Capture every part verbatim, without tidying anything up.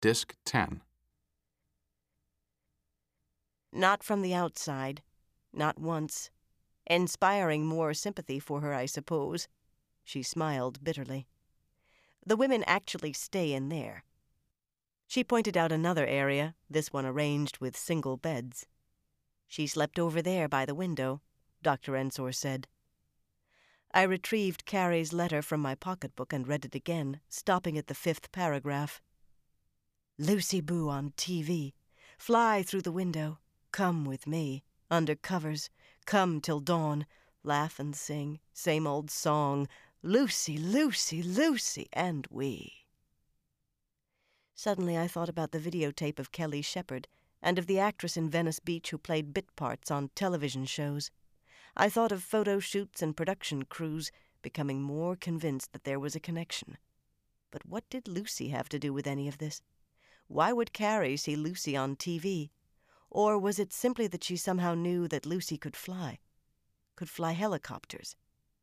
Disc ten. Not from the outside. Not once. Inspiring more sympathy for her, I suppose. She smiled bitterly. The women actually stay in there. She pointed out another area, this one arranged with single beds. She slept over there by the window, Doctor Ensor said. I retrieved Carrie's letter from my pocketbook and read it again, stopping at the fifth paragraph. Lucy Boo on T V. Fly through the window. Come with me. Under covers. Come till dawn. Laugh and sing. Same old song. Lucy, Lucy, Lucy, and we. Suddenly I thought about the videotape of Kelly Shepard and of the actress in Venice Beach who played bit parts on television shows. I thought of photo shoots and production crews, becoming more convinced that there was a connection. But what did Lucy have to do with any of this? Why would Carrie see Lucy on T V? Or was it simply that she somehow knew that Lucy could fly? Could fly helicopters?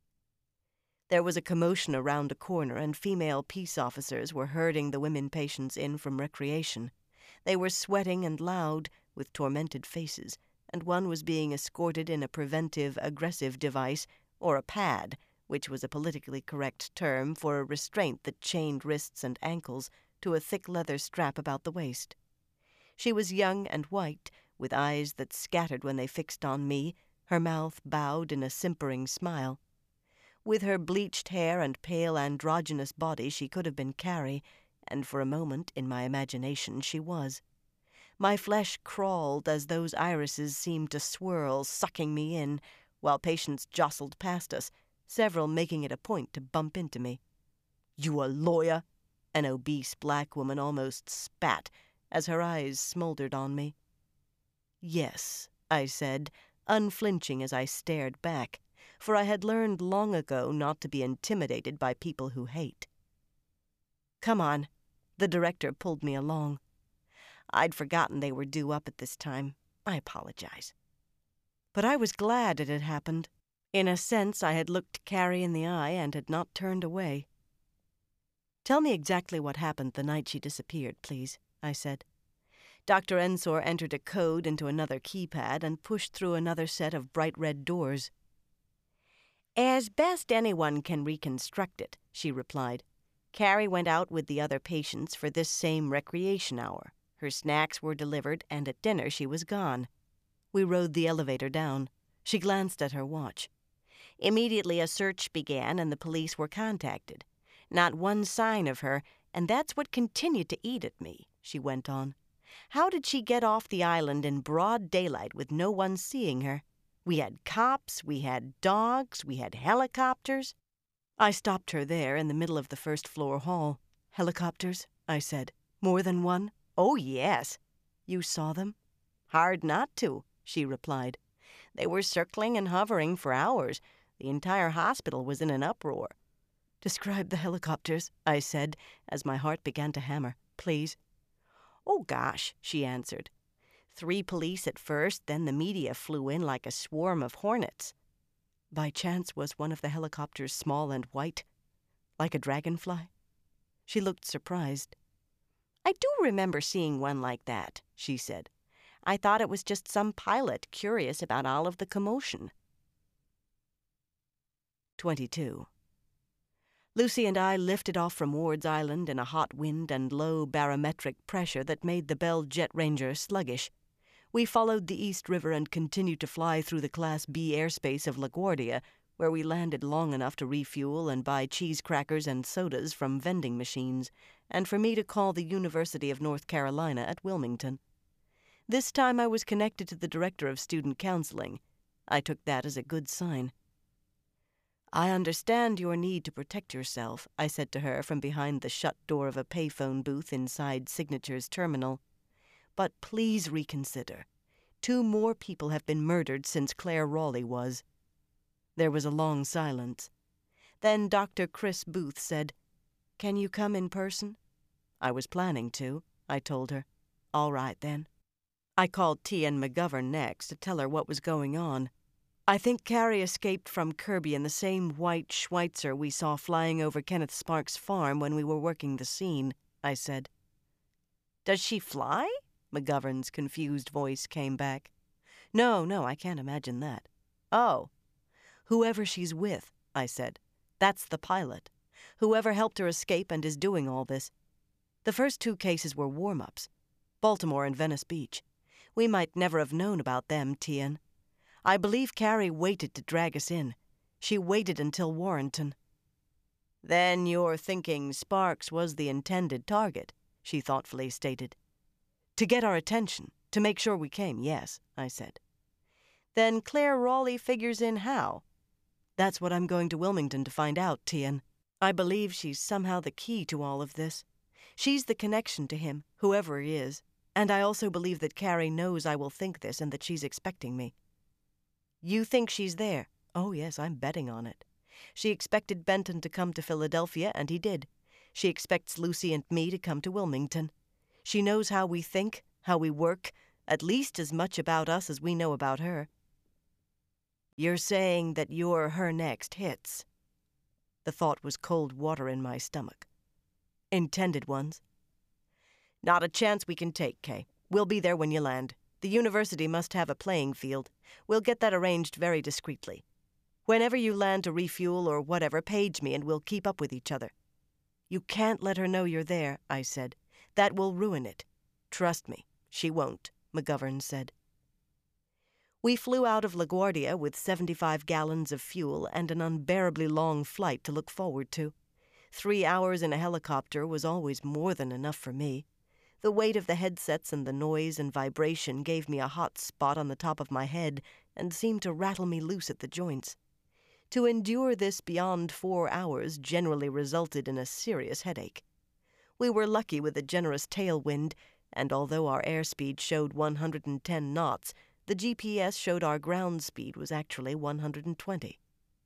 There was a commotion around a corner, and female peace officers were herding the women patients in from recreation. They were sweating and loud, with tormented faces, and one was being escorted in a preventive aggressive device, or a pad, which was a politically correct term for a restraint that chained wrists and ankles to a thick leather strap about the waist. She was young and white, with eyes that scattered when they fixed on me, her mouth bowed in a simpering smile. With her bleached hair and pale androgynous body she could have been Carrie, and for a moment, in my imagination, she was. My flesh crawled as those irises seemed to swirl, sucking me in, while patients jostled past us, several making it a point to bump into me. "You a lawyer?" An obese black woman almost spat as her eyes smoldered on me. "Yes," I said, unflinching as I stared back, for I had learned long ago not to be intimidated by people who hate. "Come on." The director pulled me along. I'd forgotten they were due up at this time. I apologize. But I was glad it had happened. In a sense, I had looked Carrie in the eye and had not turned away. "Tell me exactly what happened the night she disappeared, please," I said. Doctor Ensor entered a code into another keypad and pushed through another set of bright red doors. "As best anyone can reconstruct it," she replied. "Carrie went out with the other patients for this same recreation hour. Her snacks were delivered, and at dinner she was gone." We rode the elevator down. She glanced at her watch. "Immediately a search began, and the police were contacted. Not one sign of her, and that's what continued to eat at me," she went on. "How did she get off the island in broad daylight with no one seeing her? We had cops, we had dogs, we had helicopters." I stopped her there in the middle of the first-floor hall. "Helicopters?" I said. "More than one?" "Oh, yes." "You saw them?" "Hard not to," she replied. "They were circling and hovering for hours. The entire hospital was in an uproar." "Describe the helicopters," I said, as my heart began to hammer. "Please." "Oh, gosh," she answered. "Three police at first, then the media flew in like a swarm of hornets." "By chance was one of the helicopters small and white? Like a dragonfly?" She looked surprised. "I do remember seeing one like that," she said. "I thought it was just some pilot curious about all of the commotion." twenty-two. Lucy and I lifted off from Ward's Island in a hot wind and low barometric pressure that made the Bell Jet Ranger sluggish. We followed the East River and continued to fly through the Class B airspace of LaGuardia, where we landed long enough to refuel and buy cheese crackers and sodas from vending machines, and for me to call the University of North Carolina at Wilmington. This time I was connected to the director of student counseling. I took that as a good sign. "I understand your need to protect yourself," I said to her from behind the shut door of a payphone booth inside Signature's terminal. "But please reconsider. Two more people have been murdered since Claire Raleigh was." There was a long silence. Then Doctor Chris Booth said, "Can you come in person?" "I was planning to," I told her. "All right, then." I called T. N. McGovern next to tell her what was going on. "I think Carrie escaped from Kirby in the same white Schweitzer we saw flying over Kenneth Sparks' farm when we were working the scene," I said. Does she fly? McGovern's confused voice came back. No, no, I can't imagine that. Oh. Whoever she's with, I said. That's the pilot. Whoever helped her escape and is doing all this. The first two cases were warm-ups. Baltimore and Venice Beach. We might never have known about them, Tien. I believe Carrie waited to drag us in. She waited until Warrenton. Then you're thinking Sparks was the intended target, she thoughtfully stated. To get our attention, to make sure we came, yes, I said. Then Claire Raleigh figures in how? That's what I'm going to Wilmington to find out, Tien. I believe she's somehow the key to all of this. She's the connection to him, whoever he is, and I also believe that Carrie knows I will think this and that she's expecting me. You think she's there? Oh, yes, I'm betting on it. She expected Benton to come to Philadelphia, and he did. She expects Lucy and me to come to Wilmington. She knows how we think, how we work, at least as much about us as we know about her. You're saying that you're her next hits. The thought was cold water in my stomach. Intended ones. Not a chance we can take, Kay. We'll be there when you land. The university must have a playing field. We'll get that arranged very discreetly. Whenever you land to refuel or whatever, page me and we'll keep up with each other. You can't let her know you're there, I said. That will ruin it. Trust me, she won't, McGovern said. We flew out of LaGuardia with seventy-five gallons of fuel and an unbearably long flight to look forward to. Three hours in a helicopter was always more than enough for me. The weight of the headsets and the noise and vibration gave me a hot spot on the top of my head and seemed to rattle me loose at the joints. To endure this beyond four hours generally resulted in a serious headache. We were lucky with a generous tailwind, and although our airspeed showed one hundred ten knots, the G P S showed our ground speed was actually one hundred twenty.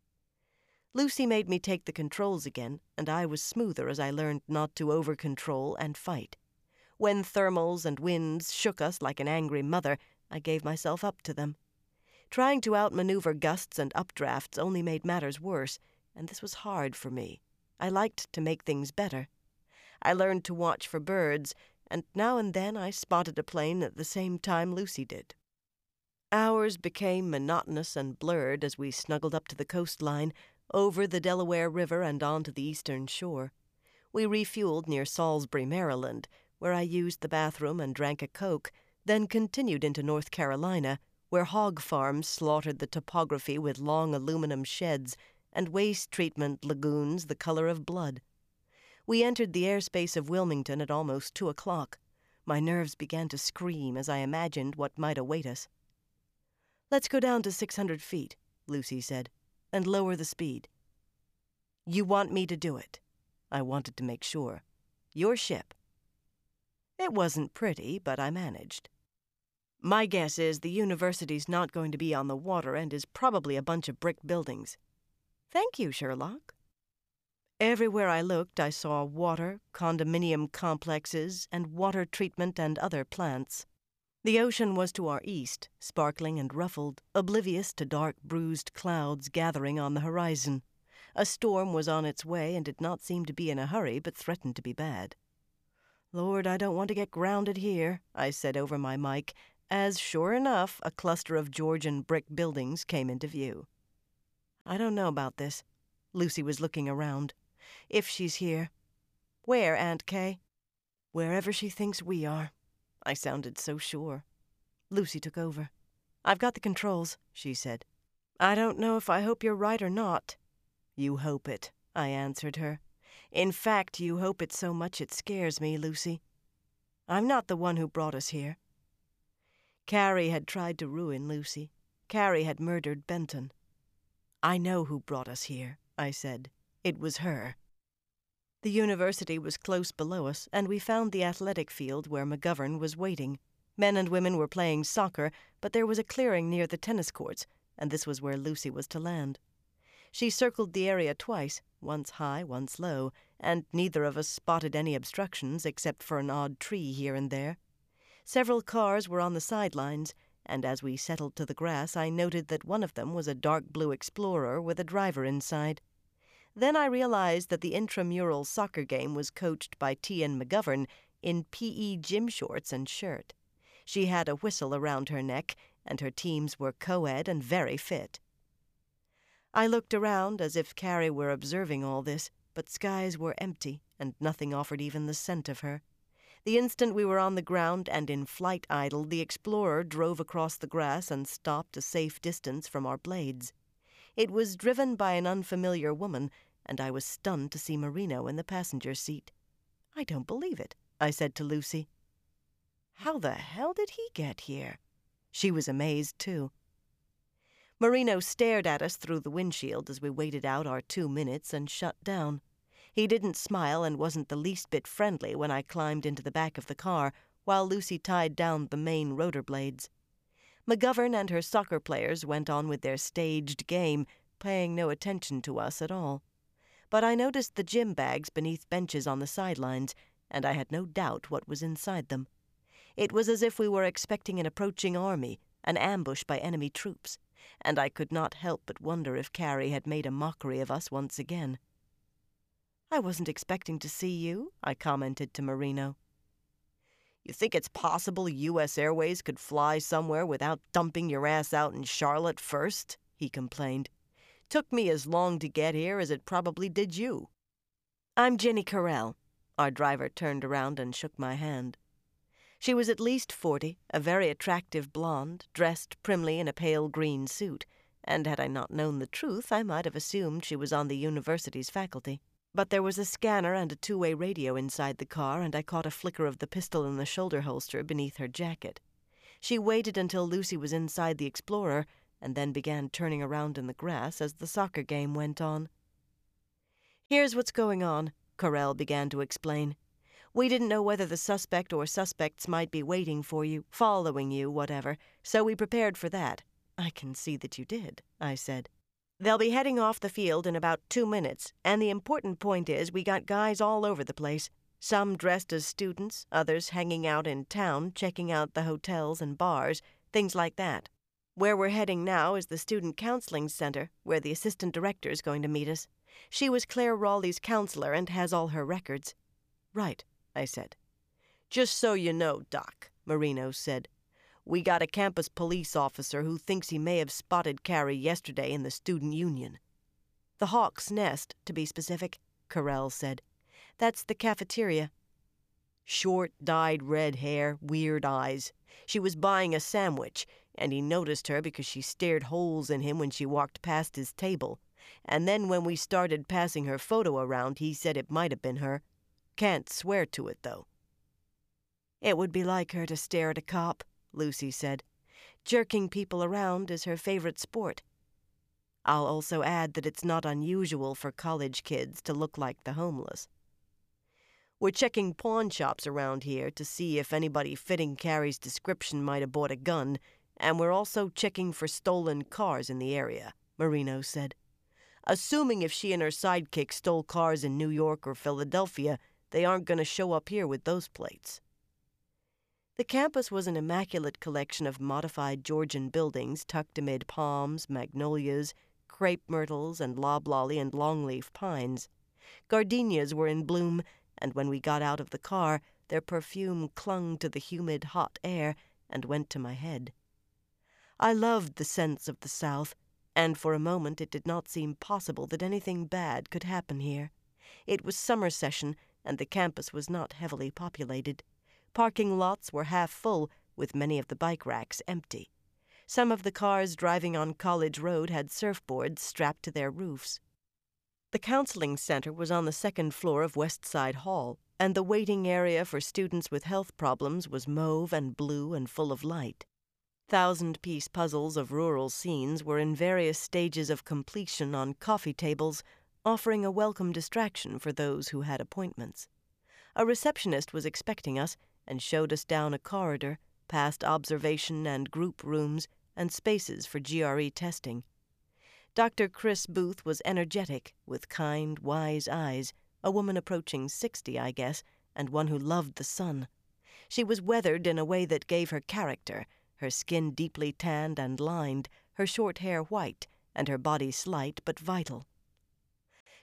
Lucy made me take the controls again, and I was smoother as I learned not to over-control and fight. When thermals and winds shook us like an angry mother, I gave myself up to them. Trying to outmaneuver gusts and updrafts only made matters worse, and this was hard for me. I liked to make things better. I learned to watch for birds, and now and then I spotted a plane at the same time Lucy did. Hours became monotonous and blurred as we snuggled up to the coastline, over the Delaware River and onto the eastern shore. We refueled near Salisbury, Maryland, where I used the bathroom and drank a Coke, then continued into North Carolina, where hog farms slaughtered the topography with long aluminum sheds and waste treatment lagoons the color of blood. We entered the airspace of Wilmington at almost two o'clock. My nerves began to scream as I imagined what might await us. Let's go down to six hundred feet, Lucy said, and lower the speed. You want me to do it? I wanted to make sure. Your ship. It wasn't pretty, but I managed. My guess is the university's not going to be on the water and is probably a bunch of brick buildings. Thank you, Sherlock. Everywhere I looked, I saw water, condominium complexes, and water treatment and other plants. The ocean was to our east, sparkling and ruffled, oblivious to dark, bruised clouds gathering on the horizon. A storm was on its way and did not seem to be in a hurry, but threatened to be bad. Lord, I don't want to get grounded here, I said over my mic, as, sure enough, a cluster of Georgian brick buildings came into view. I don't know about this. Lucy was looking around. If she's here. Where, Aunt Kay? Wherever she thinks we are. I sounded so sure. Lucy took over. I've got the controls, she said. I don't know if I hope you're right or not. You hope it, I answered her. In fact, you hope it so much it scares me, Lucy. I'm not the one who brought us here. Carrie had tried to ruin Lucy. Carrie had murdered Benton. I know who brought us here, I said. It was her. The university was close below us, and we found the athletic field where McGovern was waiting. Men and women were playing soccer, but there was a clearing near the tennis courts, and this was where Lucy was to land. She circled the area twice, once high, once low, and neither of us spotted any obstructions except for an odd tree here and there. Several cars were on the sidelines, and as we settled to the grass, I noted that one of them was a dark blue Explorer with a driver inside. Then I realized that the intramural soccer game was coached by Tien McGovern, in P E gym shorts and shirt. She had a whistle around her neck, and her teams were co-ed and very fit. I looked around as if Carrie were observing all this, but skies were empty, and nothing offered even the scent of her. The instant we were on the ground and in flight idle, the Explorer drove across the grass and stopped a safe distance from our blades. It was driven by an unfamiliar woman, and I was stunned to see Marino in the passenger seat. "I don't believe it," I said to Lucy. "How the hell did he get here?" She was amazed, too. Marino stared at us through the windshield as we waited out our two minutes and shut down. He didn't smile and wasn't the least bit friendly when I climbed into the back of the car while Lucy tied down the main rotor blades. McGovern and her soccer players went on with their staged game, paying no attention to us at all. But I noticed the gym bags beneath benches on the sidelines, and I had no doubt what was inside them. It was as if we were expecting an approaching army, an ambush by enemy troops, and I could not help but wonder if Carrie had made a mockery of us once again. "I wasn't expecting to see you," I commented to Marino. "You think it's possible U S Airways could fly somewhere without dumping your ass out in Charlotte first?" he complained. "Took me as long to get here as it probably did you." "I'm Jenny Carell." Our driver turned around and shook my hand. She was at least forty, a very attractive blonde, dressed primly in a pale green suit, and had I not known the truth, I might have assumed she was on the university's faculty. But there was a scanner and a two-way radio inside the car, and I caught a flicker of the pistol in the shoulder holster beneath her jacket. She waited until Lucy was inside the Explorer, and then began turning around in the grass as the soccer game went on. "Here's what's going on," Carell began to explain. "We didn't know whether the suspect or suspects might be waiting for you, following you, whatever, so we prepared for that." "I can see that you did," I said. "They'll be heading off the field in about two minutes, and the important point is we got guys all over the place, some dressed as students, others hanging out in town, checking out the hotels and bars, things like that. Where we're heading now is the Student Counseling Center, where the assistant director's going to meet us. She was Claire Rowley's counselor and has all her records." "Right," I said. "Just so you know, Doc," Marino said, "we got a campus police officer who thinks he may have spotted Carrie yesterday in the student union." "The Hawk's Nest, to be specific," Carell said. "That's the cafeteria." "Short, dyed red hair, weird eyes. She was buying a sandwich, and he noticed her because she stared holes in him when she walked past his table. And then when we started passing her photo around, he said it might have been her. Can't swear to it, though." "It would be like her to stare at a cop," Lucy said. "Jerking people around is her favorite sport. I'll also add that it's not unusual for college kids to look like the homeless." "We're checking pawn shops around here to see if anybody fitting Carrie's description might have bought a gun, and we're also checking for stolen cars in the area," Marino said. "Assuming if she and her sidekick stole cars in New York or Philadelphia, they aren't going to show up here with those plates." The campus was an immaculate collection of modified Georgian buildings tucked amid palms, magnolias, crepe myrtles, and loblolly and longleaf pines. Gardenias were in bloom, and when we got out of the car, their perfume clung to the humid, hot air and went to my head. I loved the scents of the South, and for a moment it did not seem possible that anything bad could happen here. It was summer session, and the campus was not heavily populated. Parking lots were half full, with many of the bike racks empty. Some of the cars driving on College Road had surfboards strapped to their roofs. The counseling center was on the second floor of West Side Hall, and the waiting area for students with health problems was mauve and blue and full of light. Thousand-piece puzzles of rural scenes were in various stages of completion on coffee tables, offering a welcome distraction for those who had appointments. A receptionist was expecting us and showed us down a corridor, past observation and group rooms, and spaces for G R E testing. Doctor Chris Booth was energetic, with kind, wise eyes, a woman approaching sixty, I guess, and one who loved the sun. She was weathered in a way that gave her character, her skin deeply tanned and lined, her short hair white, and her body slight but vital.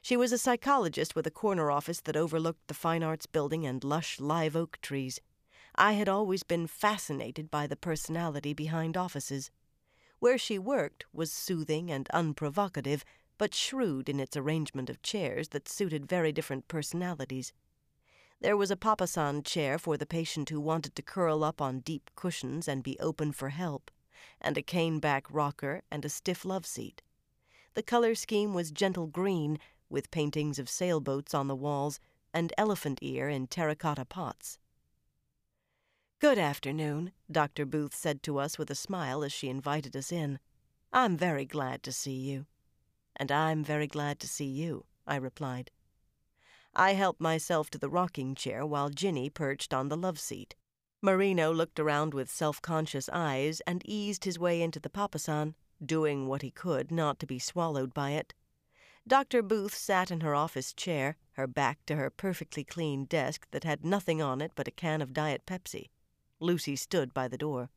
She was a psychologist with a corner office that overlooked the Fine Arts Building and lush live oak trees. I had always been fascinated by the personality behind offices. Where she worked was soothing and unprovocative, but shrewd in its arrangement of chairs that suited very different personalities. There was a papasan chair for the patient who wanted to curl up on deep cushions and be open for help, and a cane-back rocker and a stiff love seat. The color scheme was gentle green, with paintings of sailboats on the walls and elephant ear in terracotta pots. "Good afternoon," Doctor Booth said to us with a smile as she invited us in. "I'm very glad to see you." "And I'm very glad to see you," I replied. I helped myself to the rocking chair while Ginny perched on the love seat. Marino looked around with self-conscious eyes and eased his way into the papasan, doing what he could not to be swallowed by it. Doctor Booth sat in her office chair, her back to her perfectly clean desk that had nothing on it but a can of Diet Pepsi. Lucy stood by the door.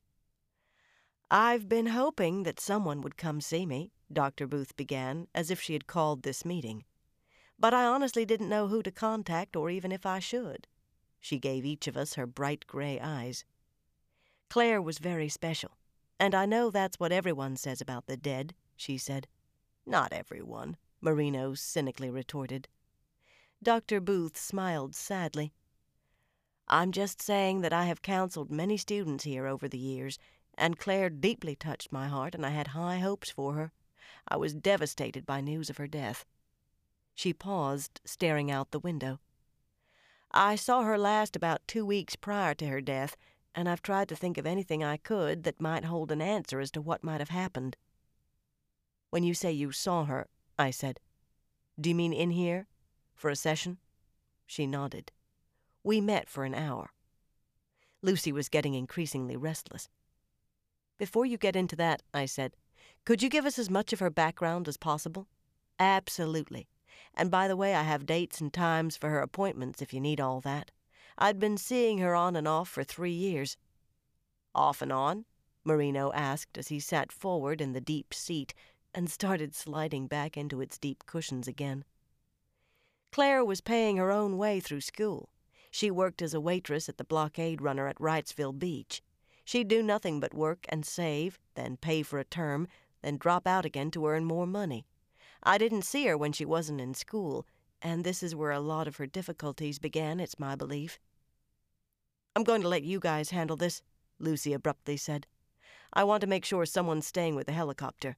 "I've been hoping that someone would come see me," Doctor Booth began, as if she had called this meeting. "But I honestly didn't know who to contact or even if I should." She gave each of us her bright gray eyes. "Claire was very special, and I know that's what everyone says about the dead," she said. "Not everyone," Marino cynically retorted. Doctor Booth smiled sadly. "I'm just saying that I have counseled many students here over the years, and Claire deeply touched my heart, and I had high hopes for her. I was devastated by news of her death." She paused, staring out the window. "I saw her last about two weeks prior to her death, and I've tried to think of anything I could that might hold an answer as to what might have happened." "When you say you saw her," I said, "do you mean in here? For a session?" She nodded. "We met for an hour." Lucy was getting increasingly restless. "Before you get into that," I said, "could you give us as much of her background as possible?" "Absolutely. And by the way, I have dates and times for her appointments if you need all that. I'd been seeing her on and off for three years. "Off and on?" Marino asked as he sat forward in the deep seat and started sliding back into its deep cushions again. "Claire was paying her own way through school. She worked as a waitress at the blockade runner at Wrightsville Beach. She'd do nothing but work and save, then pay for a term, then drop out again to earn more money. I didn't see her when she wasn't in school, and this is where a lot of her difficulties began, it's my belief." "I'm going to let you guys handle this," Lucy abruptly said. "I want to make sure someone's staying with the helicopter."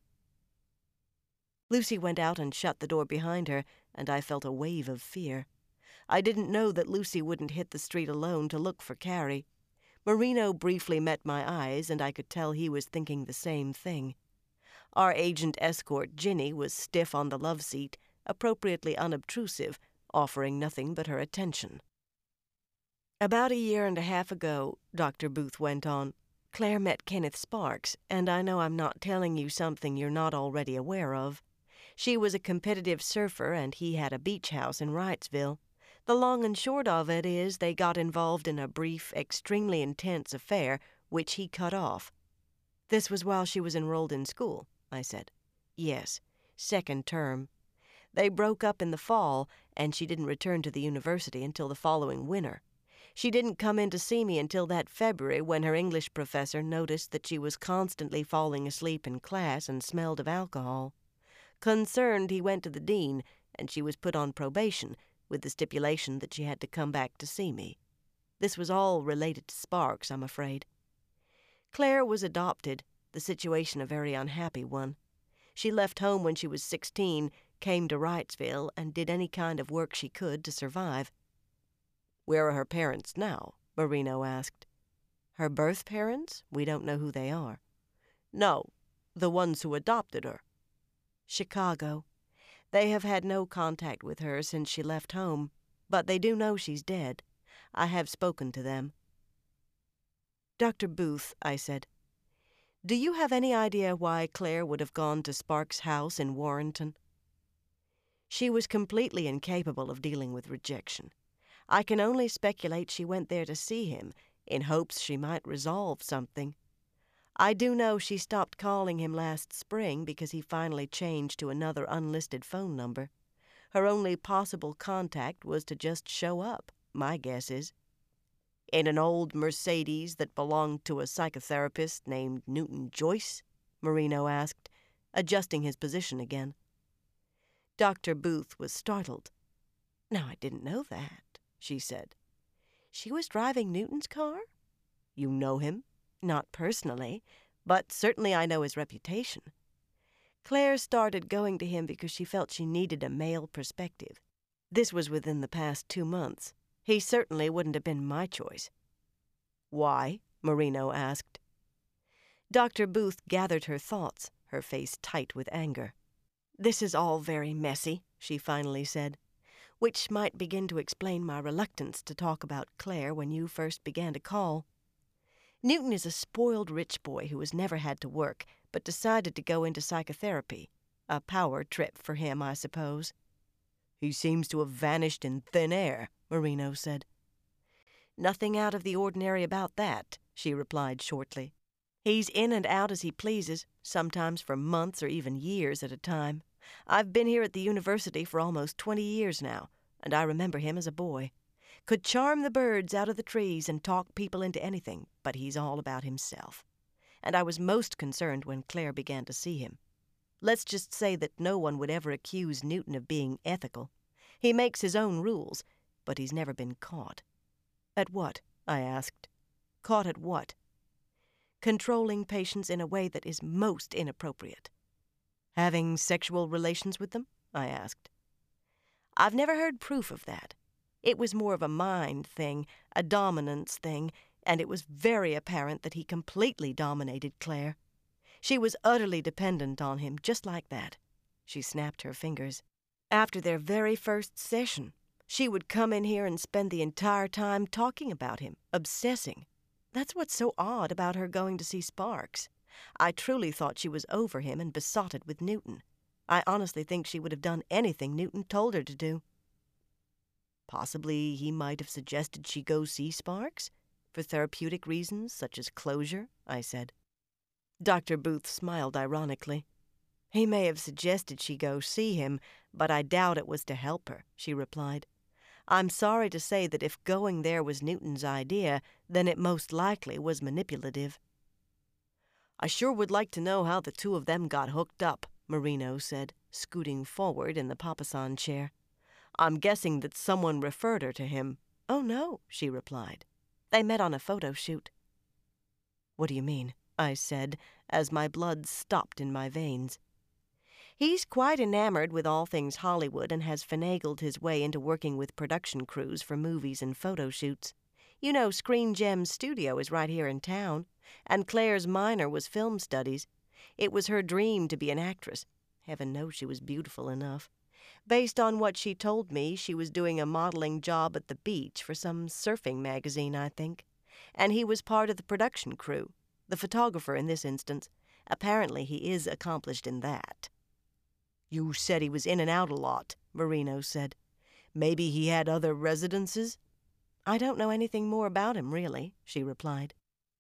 Lucy went out and shut the door behind her, and I felt a wave of fear. I didn't know that Lucy wouldn't hit the street alone to look for Carrie. Marino briefly met my eyes, and I could tell he was thinking the same thing. Our agent escort, Ginny, was stiff on the love seat, appropriately unobtrusive, offering nothing but her attention. "About a year and a half ago," Doctor Booth went on, "Claire met Kenneth Sparks, and I know I'm not telling you something you're not already aware of. She was a competitive surfer, and he had a beach house in Wrightsville. The long and short of it is they got involved in a brief, extremely intense affair, which he cut off." "This was while she was enrolled in school," I said. "Yes, second term. They broke up in the fall, and she didn't return to the university until the following winter. She didn't come in to see me until that February, when her English professor noticed that she was constantly falling asleep in class and smelled of alcohol. Concerned, he went to the dean, and she was put on probation, with the stipulation that she had to come back to see me. This was all related to Sparks, I'm afraid. Claire was adopted, the situation a very unhappy one. She left home when she was sixteen, came to Wrightsville, and did any kind of work she could to survive." "Where are her parents now?" Marino asked. "Her birth parents? We don't know who they are." "No, the ones who adopted her." "Chicago. They have had no contact with her since she left home, but they do know she's dead. I have spoken to them." "Doctor Booth," I said, "do you have any idea why Claire would have gone to Sparks' house in Warrenton?" "She was completely incapable of dealing with rejection. I can only speculate she went there to see him, in hopes she might resolve something. I do know she stopped calling him last spring because he finally changed to another unlisted phone number. Her only possible contact was to just show up, my guess is. In an old Mercedes that belonged to a psychotherapist named Newton Joyce? Marino asked, adjusting his position again. Doctor Booth was startled. "No, I didn't know that," she said. "She was driving Newton's car?" "You know him?" "Not personally, but certainly I know his reputation." Claire started going to him because she felt she needed a male perspective. This was within the past two months. He certainly wouldn't have been my choice. "Why?" Marino asked. Doctor Booth gathered her thoughts, her face tight with anger. "This is all very messy," she finally said, "which might begin to explain my reluctance to talk about Claire when you first began to call. Newton is a spoiled rich boy who has never had to work, but decided to go into psychotherapy. A power trip for him, I suppose." "He seems to have vanished in thin air," Marino said. "Nothing out of the ordinary about that," she replied shortly. "He's in and out as he pleases, sometimes for months or even years at a time. I've been here at the university for almost twenty years now, and I remember him as a boy. Could charm the birds out of the trees and talk people into anything, but he's all about himself. And I was most concerned when Claire began to see him. Let's just say that no one would ever accuse Newton of being ethical. He makes his own rules, but he's never been caught." "At what?" I asked. "Caught at what?" "Controlling patients in a way that is most inappropriate." "Having sexual relations with them?" I asked. "I've never heard proof of that. It was more of a mind thing, a dominance thing, and it was very apparent that he completely dominated Claire. She was utterly dependent on him, just like that." She snapped her fingers. "After their very first session, she would come in here and spend the entire time talking about him, obsessing. That's what's so odd about her going to see Sparks. I truly thought she was over him and besotted with Newton. I honestly think she would have done anything Newton told her to do." "Possibly he might have suggested she go see Sparks? For therapeutic reasons, such as closure," I said. Doctor Booth smiled ironically. "He may have suggested she go see him, but I doubt it was to help her," she replied. "I'm sorry to say that if going there was Newton's idea, then it most likely was manipulative." "I sure would like to know how the two of them got hooked up," Marino said, scooting forward in the papasan chair. "I'm guessing that someone referred her to him." "Oh, no," she replied. "They met on a photo shoot." "What do you mean?" I said, as my blood stopped in my veins. "He's quite enamored with all things Hollywood and has finagled his way into working with production crews for movies and photo shoots. You know, Screen Gems Studio is right here in town, and Claire's minor was film studies. It was her dream to be an actress. Heaven knows she was beautiful enough. Based on what she told me, she was doing a modeling job at the beach for some surfing magazine, I think. And he was part of the production crew, the photographer in this instance. Apparently he is accomplished in that." "You said he was in and out a lot," Marino said. "Maybe he had other residences?" "I don't know anything more about him, really," she replied.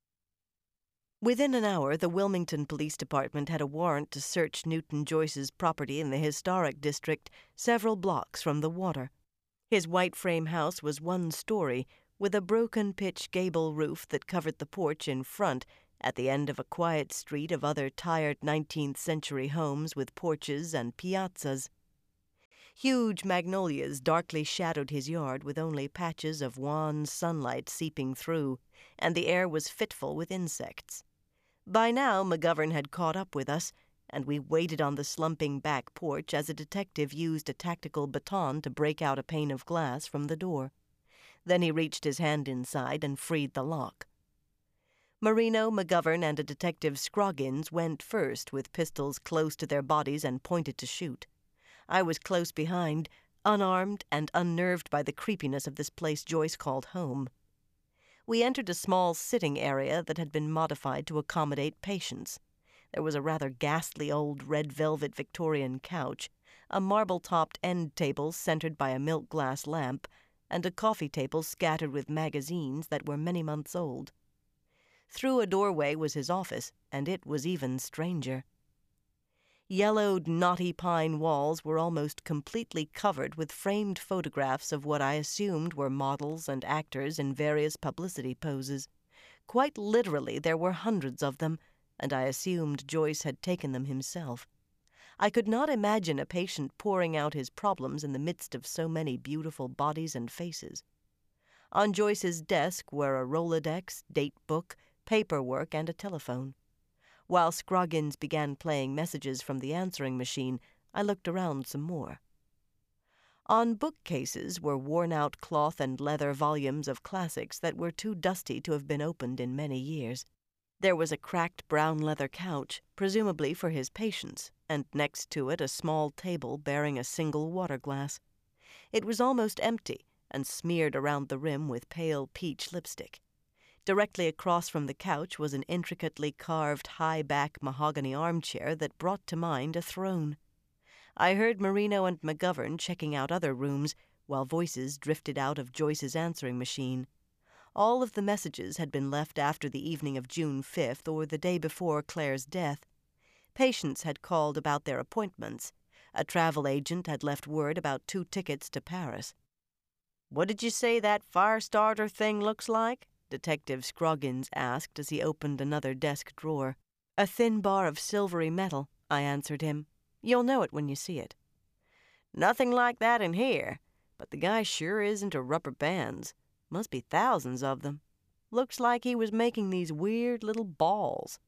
Within an hour, the Wilmington Police Department had a warrant to search Newton Joyce's property in the historic district, several blocks from the water. His white frame house was one story, with a broken pitch gable roof that covered the porch in front, at the end of a quiet street of other tired nineteenth century homes with porches and piazzas. Huge magnolias darkly shadowed his yard with only patches of wan sunlight seeping through, and the air was fitful with insects. By now McGovern had caught up with us, and we waited on the slumping back porch as a detective used a tactical baton to break out a pane of glass from the door. Then he reached his hand inside and freed the lock. Marino, McGovern, and a detective Scroggins went first with pistols close to their bodies and pointed to shoot. I was close behind, unarmed and unnerved by the creepiness of this place Joyce called home. We entered a small sitting area that had been modified to accommodate patients. There was a rather ghastly old red velvet Victorian couch, a marble-topped end table centered by a milk-glass lamp, and a coffee table scattered with magazines that were many months old. Through a doorway was his office, and it was even stranger. Yellowed, knotty pine walls were almost completely covered with framed photographs of what I assumed were models and actors in various publicity poses. Quite literally, there were hundreds of them, and I assumed Joyce had taken them himself. I could not imagine a patient pouring out his problems in the midst of so many beautiful bodies and faces. On Joyce's desk were a Rolodex, date book, paperwork, and a telephone. While Scroggins began playing messages from the answering machine, I looked around some more. On bookcases were worn-out cloth and leather volumes of classics that were too dusty to have been opened in many years. There was a cracked brown leather couch, presumably for his patients, and next to it a small table bearing a single water glass. It was almost empty and smeared around the rim with pale peach lipstick. Directly across from the couch was an intricately carved high-back mahogany armchair that brought to mind a throne. I heard Marino and McGovern checking out other rooms, while voices drifted out of Joyce's answering machine. All of the messages had been left after the evening of June fifth or the day before Claire's death. Patients had called about their appointments. A travel agent had left word about two tickets to Paris. "What did you say that fire starter thing looks like?" Detective Scroggins asked as he opened another desk drawer. "A thin bar of silvery metal," I answered him. "You'll know it when you see it." "Nothing like that in here, but the guy sure is into rubber bands. Must be thousands of them. Looks like he was making these weird little balls."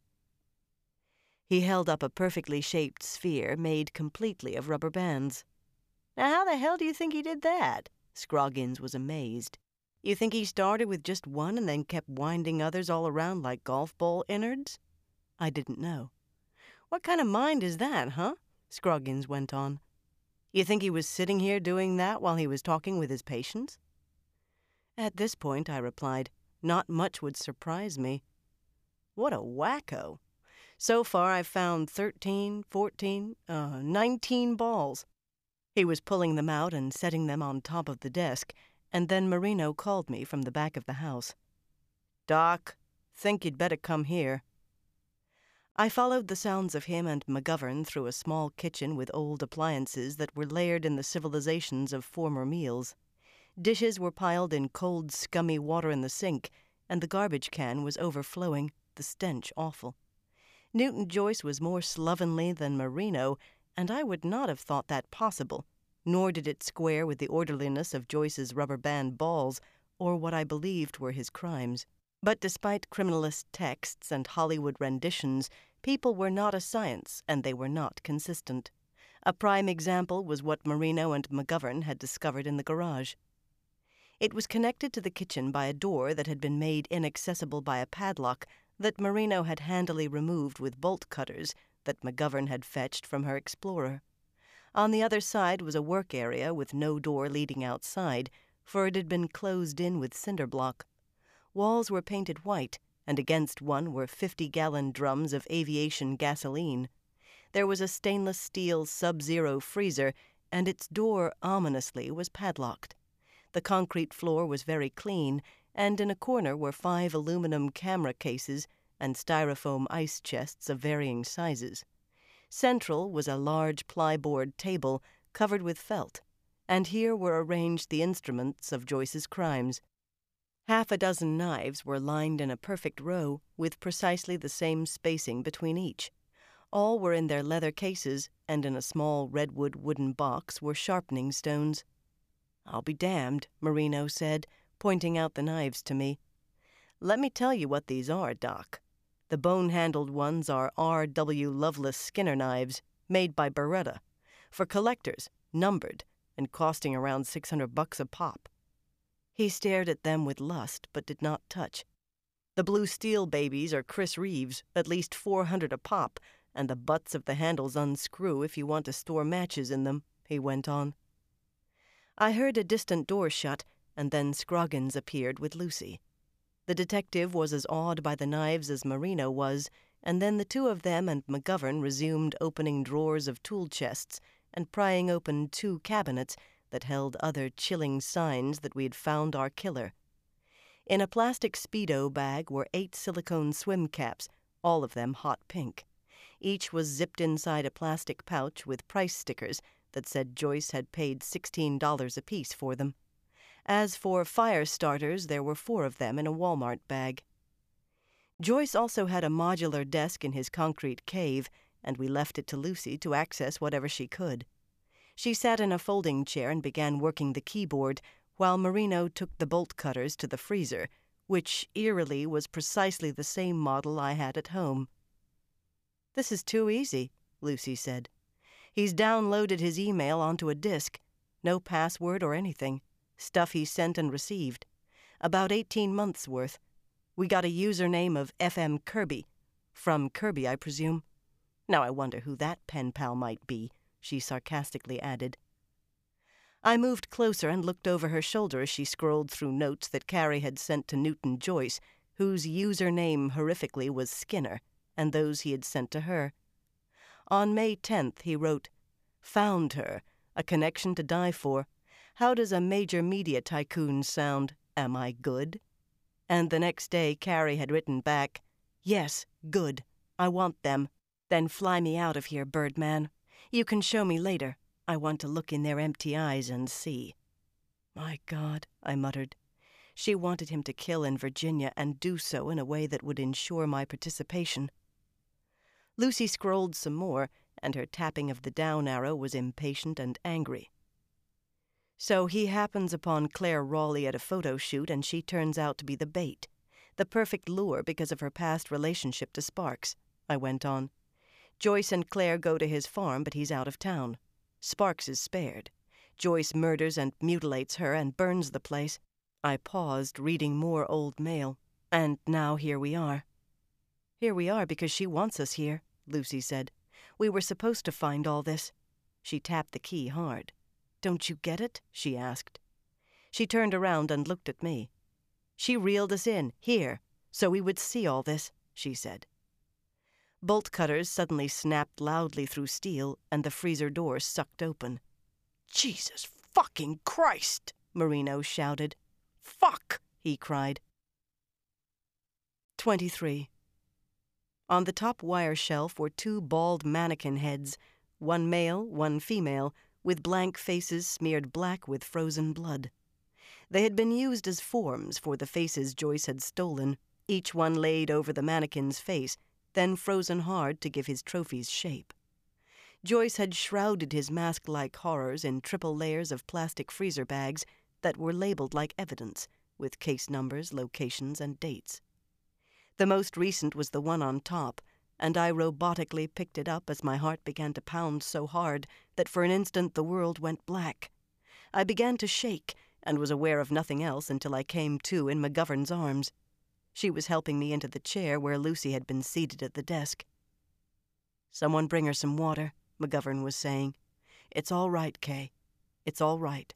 He held up a perfectly shaped sphere made completely of rubber bands. "Now how the hell do you think he did that?" Scroggins was amazed. "You think he started with just one and then kept winding others all around like golf ball innards?" I didn't know. "What kind of mind is that, huh?" Scroggins went on. "You think he was sitting here doing that while he was talking with his patients?" At this point, I replied, not much would surprise me. "What a wacko. So far I've found thirteen, fourteen, uh, nineteen balls." He was pulling them out and setting them on top of the desk, and then Marino called me from the back of the house. "Doc, think you'd better come here." I followed the sounds of him and McGovern through a small kitchen with old appliances that were layered in the civilizations of former meals. Dishes were piled in cold, scummy water in the sink, and the garbage can was overflowing, the stench awful. Newton Joyce was more slovenly than Marino, and I would not have thought that possible, nor did it square with the orderliness of Joyce's rubber band balls, or what I believed were his crimes. But despite criminalist texts and Hollywood renditions, people were not a science, and they were not consistent. A prime example was what Marino and McGovern had discovered in the garage. It was connected to the kitchen by a door that had been made inaccessible by a padlock that Marino had handily removed with bolt cutters that McGovern had fetched from her Explorer. On the other side was a work area with no door leading outside, for it had been closed in with cinder block. Walls were painted white, and against one were fifty-gallon drums of aviation gasoline. There was a stainless steel Sub-Zero freezer, and its door, ominously, was padlocked. The concrete floor was very clean, and in a corner were five aluminum camera cases and styrofoam ice chests of varying sizes. Central was a large plyboard table covered with felt, and here were arranged the instruments of Joyce's crimes. Half a dozen knives were lined in a perfect row, with precisely the same spacing between each. All were in their leather cases, and in a small redwood wooden box were sharpening stones. "I'll be damned," Marino said, pointing out the knives to me. "Let me tell you what these are, Doc. The bone-handled ones are R W Loveless Skinner knives, made by Beretta, for collectors, numbered, and costing around six hundred bucks a pop." He stared at them with lust, but did not touch. "The Blue Steel babies are Chris Reeves, at least four hundred a pop, and the butts of the handles unscrew if you want to store matches in them," he went on. I heard a distant door shut, and then Scroggins appeared with Lucy. The detective was as awed by the knives as Marino was, and then the two of them and McGovern resumed opening drawers of tool chests and prying open two cabinets that held other chilling signs that we had found our killer. In a plastic Speedo bag were eight silicone swim caps, all of them hot pink. Each was zipped inside a plastic pouch with price stickers that said Joyce had paid sixteen dollars apiece for them. As for fire starters, there were four of them in a Walmart bag. Joyce also had a modular desk in his concrete cave, and we left it to Lucy to access whatever she could. She sat in a folding chair and began working the keyboard, while Marino took the bolt cutters to the freezer, which, eerily, was precisely the same model I had at home. "This is too easy," Lucy said. "He's downloaded his email onto a disk. No password or anything. Stuff he sent and received. About eighteen months' worth. We got a username of F M Kirby. From Kirby, I presume. Now I wonder who that pen pal might be," she sarcastically added. I moved closer and looked over her shoulder as she scrolled through notes that Carrie had sent to Newton Joyce, whose username horrifically was Skinner, and those he had sent to her. On May tenth, he wrote, "Found her. A connection to die for. How does a major media tycoon sound? Am I good?" And the next day Carrie had written back, "Yes, good. I want them. Then fly me out of here, Birdman. You can show me later. I want to look in their empty eyes and see." My God, I muttered. She wanted him to kill in Virginia and do so in a way that would ensure my participation. Lucy scrolled some more, and her tapping of the down arrow was impatient and angry. "So he happens upon Claire Raleigh at a photo shoot, and she turns out to be the bait. The perfect lure because of her past relationship to Sparks," I went on. "Joyce and Claire go to his farm, but he's out of town. Sparks is spared. Joyce murders and mutilates her and burns the place." I paused, reading more old mail. "And now here we are." "Here we are because she wants us here," Lucy said. "We were supposed to find all this." She tapped the key hard. "Don't you get it?" she asked. She turned around and looked at me. "She reeled us in, here, so we would see all this," she said. Bolt cutters suddenly snapped loudly through steel, and the freezer door sucked open. "Jesus fucking Christ!" Marino shouted. "Fuck!" he cried. twenty-three. On the top wire shelf were two bald mannequin heads, one male, one female, with blank faces smeared black with frozen blood. They had been used as forms for the faces Joyce had stolen, each one laid over the mannequin's face, then frozen hard to give his trophies shape. Joyce had shrouded his mask-like horrors in triple layers of plastic freezer bags that were labeled like evidence, with case numbers, locations, and dates. The most recent was the one on top, and I robotically picked it up as my heart began to pound so hard that for an instant the world went black. I began to shake, and was aware of nothing else until I came to in McGovern's arms. She was helping me into the chair where Lucy had been seated at the desk. "Someone bring her some water," McGovern was saying. "It's all right, Kay. It's all right."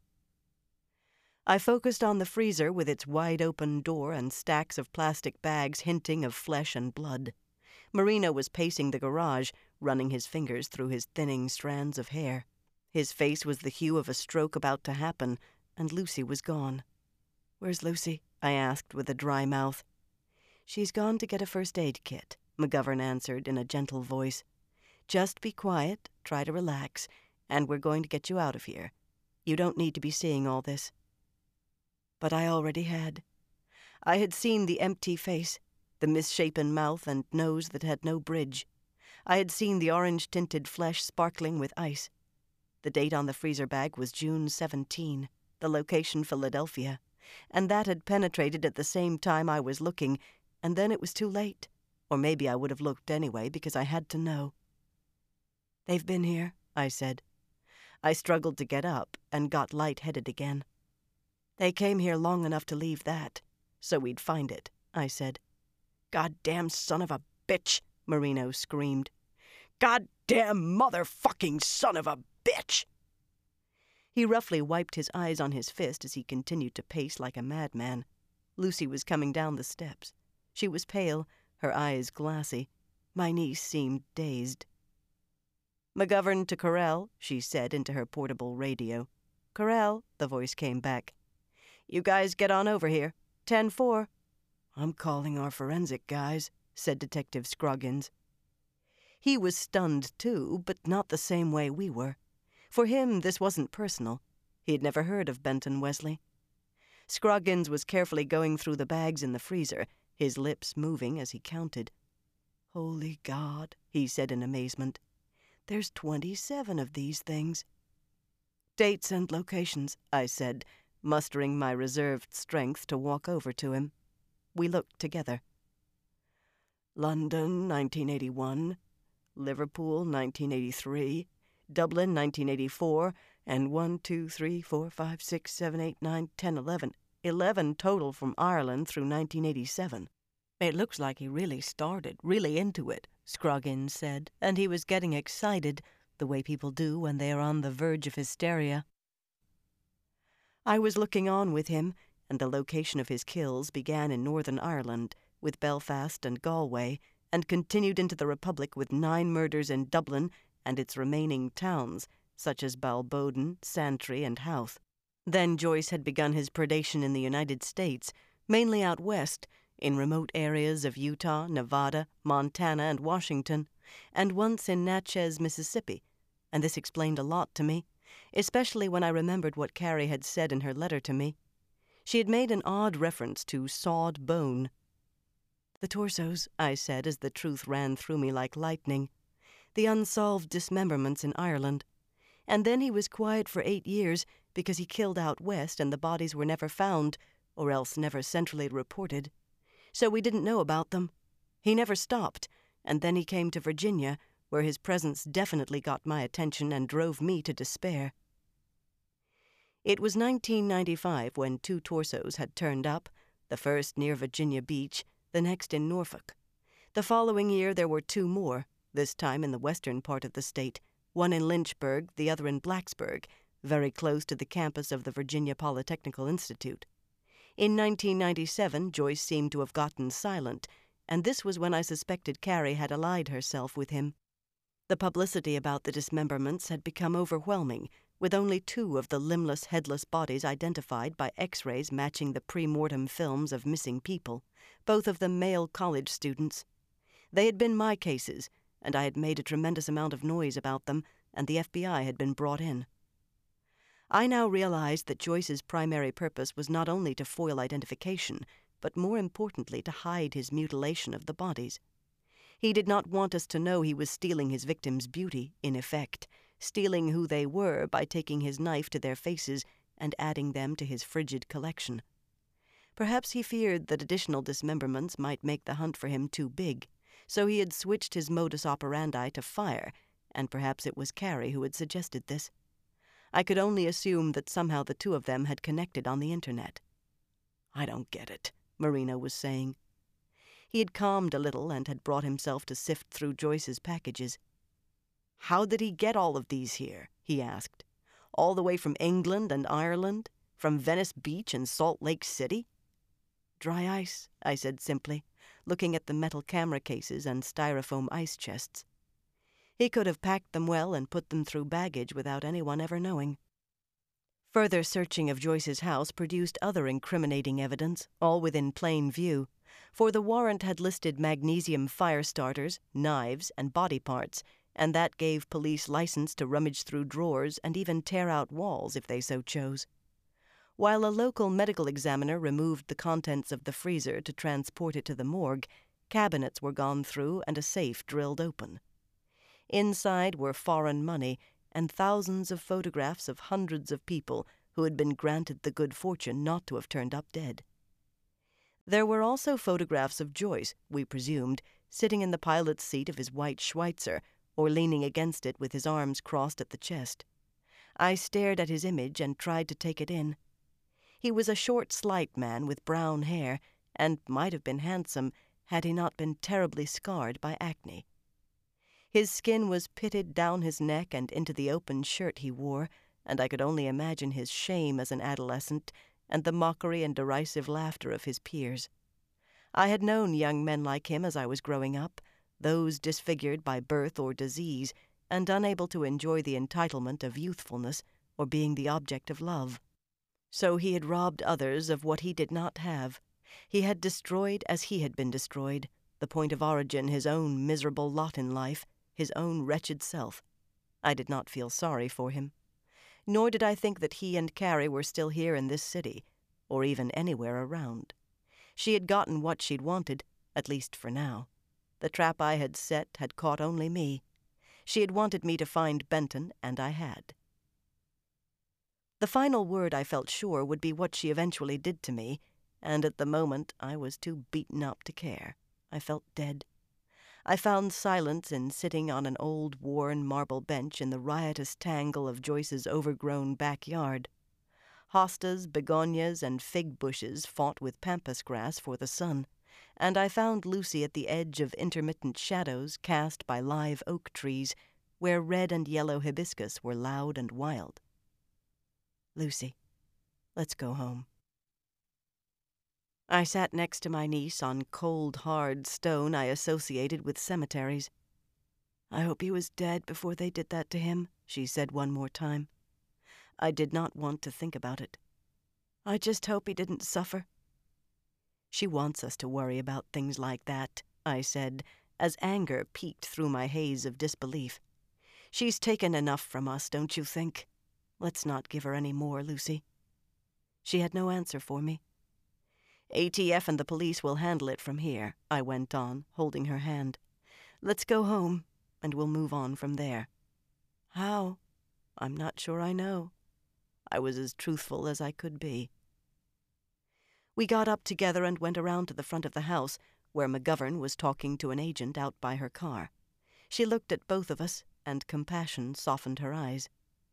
I focused on the freezer with its wide-open door and stacks of plastic bags hinting of flesh and blood. Marino was pacing the garage, running his fingers through his thinning strands of hair. His face was the hue of a stroke about to happen, and Lucy was gone. "Where's Lucy?" I asked with a dry mouth. "She's gone to get a first aid kit," McGovern answered in a gentle voice. "Just be quiet, try to relax, and we're going to get you out of here. You don't need to be seeing all this." But I already had. I had seen the empty face, the misshapen mouth and nose that had no bridge. I had seen the orange-tinted flesh sparkling with ice. The date on the freezer bag was June seventeenth, the location Philadelphia, and that had penetrated at the same time I was looking, and then it was too late. Or maybe I would have looked anyway, because I had to know. "They've been here," I said. I struggled to get up and got lightheaded again. "They came here long enough to leave that, so we'd find it," I said. "Goddamn son of a bitch," Marino screamed. "Goddamn motherfucking son of a bitch!" He roughly wiped his eyes on his fist as he continued to pace like a madman. Lucy was coming down the steps. She was pale, her eyes glassy. My niece seemed dazed. "McGovern to Corral," she said into her portable radio. "Corral," the voice came back. "You guys get on over here. ten four. "I'm calling our forensic guys," said Detective Scroggins. He was stunned, too, but not the same way we were. For him, this wasn't personal. He had never heard of Benton Wesley. Scroggins was carefully going through the bags in the freezer, his lips moving as he counted. "Holy God," he said in amazement. "There's twenty-seven of these things." "Dates and locations," I said, mustering my reserved strength to walk over to him. We looked together. London, nineteen eighty-one, Liverpool, nineteen eighty-three, Dublin, nineteen eighty-four, and one, two, three, four, five, six, seven, eight, nine, ten, eleven. Eleven total from Ireland through nineteen eighty-seven. "It looks like he really started, really into it," Scroggins said, and he was getting excited, the way people do when they are on the verge of hysteria. I was looking on with him, and the location of his kills began in Northern Ireland, with Belfast and Galway, and continued into the Republic with nine murders in Dublin and its remaining towns, such as Balbodin, Santry, and Howth. Then Joyce had begun his predation in the United States, mainly out west, in remote areas of Utah, Nevada, Montana, and Washington, and once in Natchez, Mississippi, and this explained a lot to me, especially when I remembered what Carrie had said in her letter to me. She had made an odd reference to sawed bone. "The torsos," I said as the truth ran through me like lightning. "The unsolved dismemberments in Ireland. And then he was quiet for eight years because he killed out west and the bodies were never found, or else never centrally reported. So we didn't know about them. He never stopped, and then he came to Virginia, where his presence definitely got my attention and drove me to despair." It was nineteen ninety-five when two torsos had turned up, the first near Virginia Beach, the next in Norfolk. The following year there were two more, this time in the western part of the state, one in Lynchburg, the other in Blacksburg, very close to the campus of the Virginia Polytechnical Institute. In nineteen ninety-seven, Joyce seemed to have gotten silent, and this was when I suspected Carrie had allied herself with him. The publicity about the dismemberments had become overwhelming, with only two of the limbless, headless bodies identified by X-rays matching the pre-mortem films of missing people, both of them male college students. They had been my cases, and I had made a tremendous amount of noise about them, and the F B I had been brought in. I now realized that Joyce's primary purpose was not only to foil identification, but more importantly to hide his mutilation of the bodies. He did not want us to know he was stealing his victims' beauty, in effect, stealing who they were by taking his knife to their faces and adding them to his frigid collection. Perhaps he feared that additional dismemberments might make the hunt for him too big, so he had switched his modus operandi to fire, and perhaps it was Carrie who had suggested this. I could only assume that somehow the two of them had connected on the internet. "I don't get it," Marino was saying. He had calmed a little and had brought himself to sift through Joyce's packages. "How did he get all of these here?" he asked. "All the way from England and Ireland? From Venice Beach and Salt Lake City?" "Dry ice," I said simply, looking at the metal camera cases and styrofoam ice chests. He could have packed them well and put them through baggage without anyone ever knowing. Further searching of Joyce's house produced other incriminating evidence, all within plain view, for the warrant had listed magnesium fire starters, knives, and body parts, and that gave police license to rummage through drawers and even tear out walls if they so chose. While a local medical examiner removed the contents of the freezer to transport it to the morgue, cabinets were gone through and a safe drilled open. Inside were foreign money and thousands of photographs of hundreds of people who had been granted the good fortune not to have turned up dead. There were also photographs of Joyce, we presumed, sitting in the pilot's seat of his white Schweitzer, or leaning against it with his arms crossed at the chest. I stared at his image and tried to take it in. He was a short, slight man with brown hair, and might have been handsome had he not been terribly scarred by acne. His skin was pitted down his neck and into the open shirt he wore, and I could only imagine his shame as an adolescent and the mockery and derisive laughter of his peers. I had known young men like him as I was growing up, those disfigured by birth or disease and unable to enjoy the entitlement of youthfulness or being the object of love. So he had robbed others of what he did not have. He had destroyed as he had been destroyed, the point of origin his own miserable lot in life, his own wretched self. I did not feel sorry for him. Nor did I think that he and Carrie were still here in this city, or even anywhere around. She had gotten what she'd wanted, at least for now. The trap I had set had caught only me. She had wanted me to find Benton, and I had. The final word, I felt sure, would be what she eventually did to me, and at the moment I was too beaten up to care. I felt dead. I found silence in sitting on an old, worn marble bench in the riotous tangle of Joyce's overgrown backyard. Hostas, begonias, and fig bushes fought with pampas grass for the sun, and I found Lucy at the edge of intermittent shadows cast by live oak trees, where red and yellow hibiscus were loud and wild. Lucy, let's go home. I sat next to my niece on cold, hard stone I associated with cemeteries. I hope he was dead before they did that to him, she said one more time. I did not want to think about it. I just hope he didn't suffer. She wants us to worry about things like that, I said, as anger peeked through my haze of disbelief. She's taken enough from us, don't you think? Let's not give her any more, Lucy. She had no answer for me. A T F and the police will handle it from here, I went on, holding her hand. Let's go home, and we'll move on from there. How? I'm not sure I know. I was as truthful as I could be. We got up together and went around to the front of the house, where McGovern was talking to an agent out by her car. She looked at both of us, and compassion softened her eyes.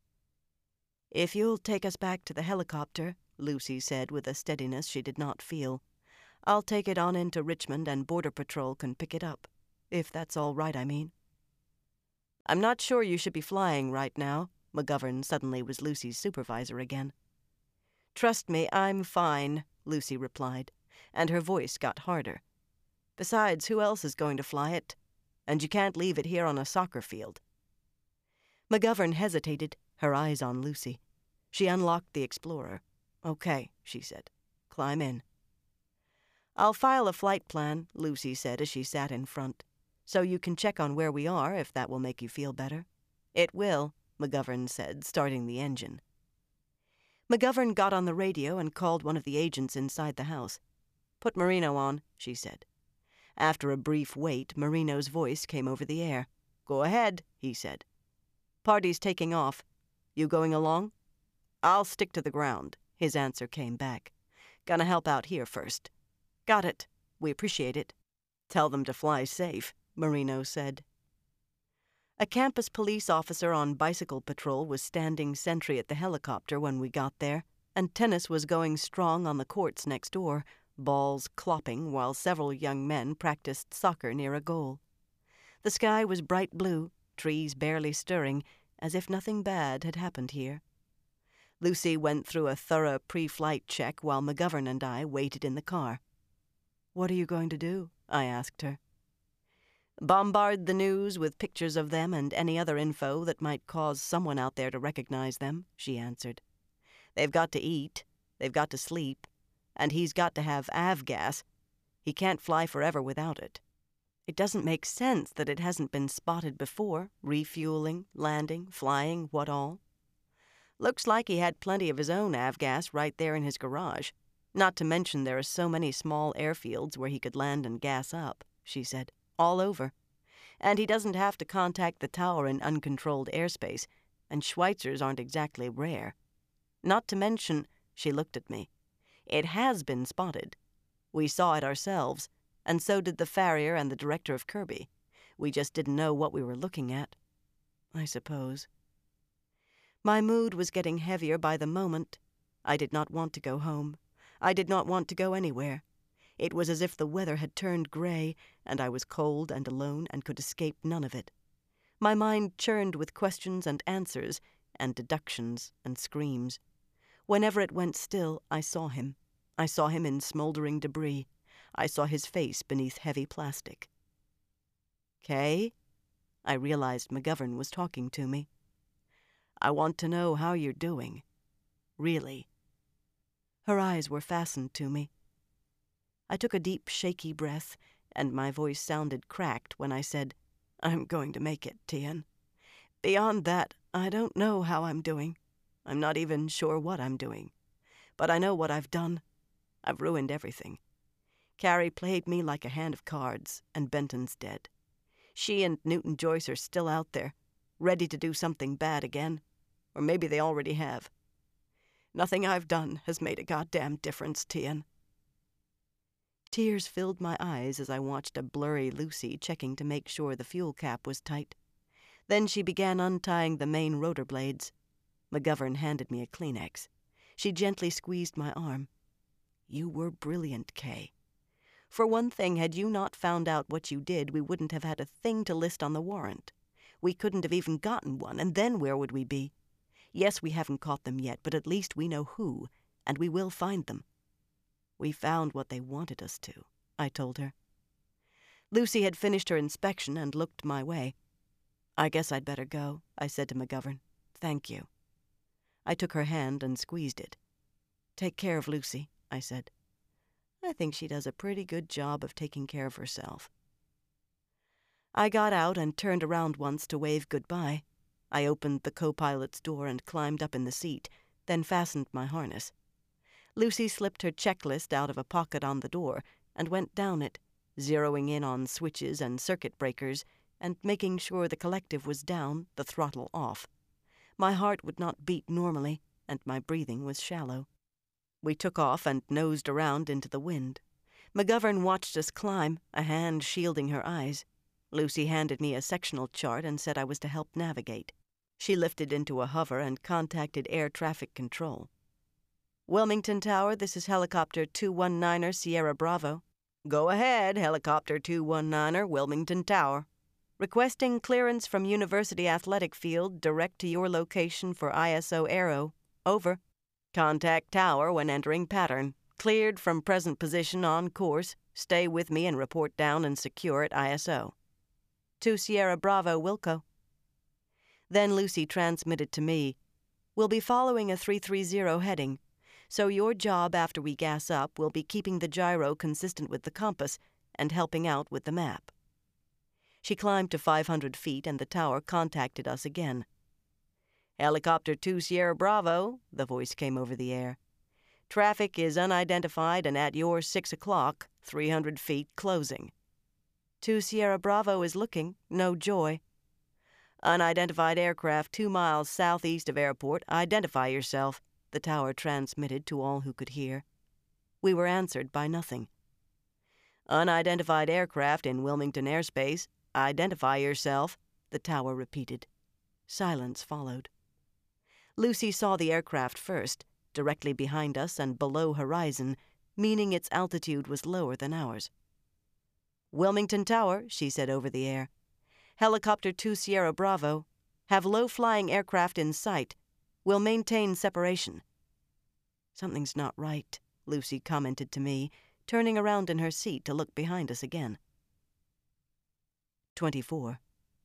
If you'll take us back to the helicopter, Lucy said with a steadiness she did not feel, I'll take it on into Richmond and Border Patrol can pick it up. If that's all right, I mean. I'm not sure you should be flying right now. McGovern suddenly was Lucy's supervisor again. Trust me, I'm fine, Lucy replied, and her voice got harder. Besides, who else is going to fly it? And you can't leave it here on a soccer field. McGovern hesitated, her eyes on Lucy. She unlocked the Explorer. Okay, she said. Climb in. I'll file a flight plan, Lucy said as she sat in front, so you can check on where we are if that will make you feel better. It will, McGovern said, starting the engine. McGovern got on the radio and called one of the agents inside the house. Put Marino on, she said. After a brief wait, Marino's voice came over the air. Go ahead, he said. Party's taking off. You going along? I'll stick to the ground, his answer came back. Gonna help out here first. Got it. We appreciate it. Tell them to fly safe, Marino said. A campus police officer on bicycle patrol was standing sentry at the helicopter when we got there, and tennis was going strong on the courts next door, balls clopping while several young men practiced soccer near a goal. The sky was bright blue, trees barely stirring, as if nothing bad had happened here. Lucy went through a thorough pre-flight check while McGovern and I waited in the car. What are you going to do? I asked her. Bombard the news with pictures of them and any other info that might cause someone out there to recognize them, she answered. They've got to eat, they've got to sleep, and he's got to have avgas. He can't fly forever without it. It doesn't make sense that it hasn't been spotted before, refueling, landing, flying, what all. Looks like he had plenty of his own avgas right there in his garage, not to mention there are so many small airfields where he could land and gas up, she said, all over. And he doesn't have to contact the tower in uncontrolled airspace, and Schweitzers aren't exactly rare. Not to mention, she looked at me, it has been spotted. We saw it ourselves, and so did the farrier and the director of Kirby. We just didn't know what we were looking at, I suppose. My mood was getting heavier by the moment. I did not want to go home. I did not want to go anywhere. It was as if the weather had turned gray, and I was cold and alone and could escape none of it. My mind churned with questions and answers, and deductions and screams. Whenever it went still, I saw him. I saw him in smoldering debris. I saw his face beneath heavy plastic. Kay? I realized McGovern was talking to me. I want to know how you're doing. Really. Her eyes were fastened to me. I took a deep, shaky breath, and my voice sounded cracked when I said, I'm going to make it, Tian. Beyond that, I don't know how I'm doing. I'm not even sure what I'm doing. But I know what I've done. I've ruined everything. Carrie played me like a hand of cards, and Benton's dead. She and Newton Joyce are still out there, ready to do something bad again. Or maybe they already have. Nothing I've done has made a goddamn difference, Tian. Tears filled my eyes as I watched a blurry Lucy checking to make sure the fuel cap was tight. Then she began untying the main rotor blades. McGovern handed me a Kleenex. She gently squeezed my arm. You were brilliant, Kay. For one thing, had you not found out what you did, we wouldn't have had a thing to list on the warrant. We couldn't have even gotten one, and then where would we be? Yes, we haven't caught them yet, but at least we know who, and we will find them. We found what they wanted us to, I told her. Lucy had finished her inspection and looked my way. I guess I'd better go, I said to McGovern. Thank you. I took her hand and squeezed it. Take care of Lucy, I said. I think she does a pretty good job of taking care of herself. I got out and turned around once to wave goodbye. I opened the co-pilot's door and climbed up in the seat, then fastened my harness. Lucy slipped her checklist out of a pocket on the door and went down it, zeroing in on switches and circuit breakers and making sure the collective was down, the throttle off. My heart would not beat normally, and my breathing was shallow. We took off and nosed around into the wind. McGovern watched us climb, a hand shielding her eyes. Lucy handed me a sectional chart and said I was to help navigate. She lifted into a hover and contacted air traffic control. Wilmington Tower, this is Helicopter two one niner Sierra Bravo. Go ahead, Helicopter two one niner, Wilmington Tower. Requesting clearance from University Athletic Field direct to your location for I S O Aero. Over. Contact Tower when entering pattern. Cleared from present position on course. Stay with me and report down and secure at I S O. To Sierra Bravo, Wilco. Then Lucy transmitted to me, We'll be following a three three zero heading, so your job after we gas up will be keeping the gyro consistent with the compass and helping out with the map. She climbed to five hundred feet and the tower contacted us again. Helicopter two Sierra Bravo, the voice came over the air. Traffic is unidentified and at your six o'clock, three hundred feet closing. two Sierra Bravo is looking, no joy. Unidentified aircraft two miles southeast of airport, identify yourself, the tower transmitted to all who could hear. We were answered by nothing. Unidentified aircraft in Wilmington airspace, identify yourself, the tower repeated. Silence followed. Lucy saw the aircraft first, directly behind us and below horizon, meaning its altitude was lower than ours. Wilmington Tower, she said over the air. Helicopter two Sierra Bravo. Have low-flying aircraft in sight. We'll maintain separation. Something's not right, Lucy commented to me, turning around in her seat to look behind us again. twenty-four.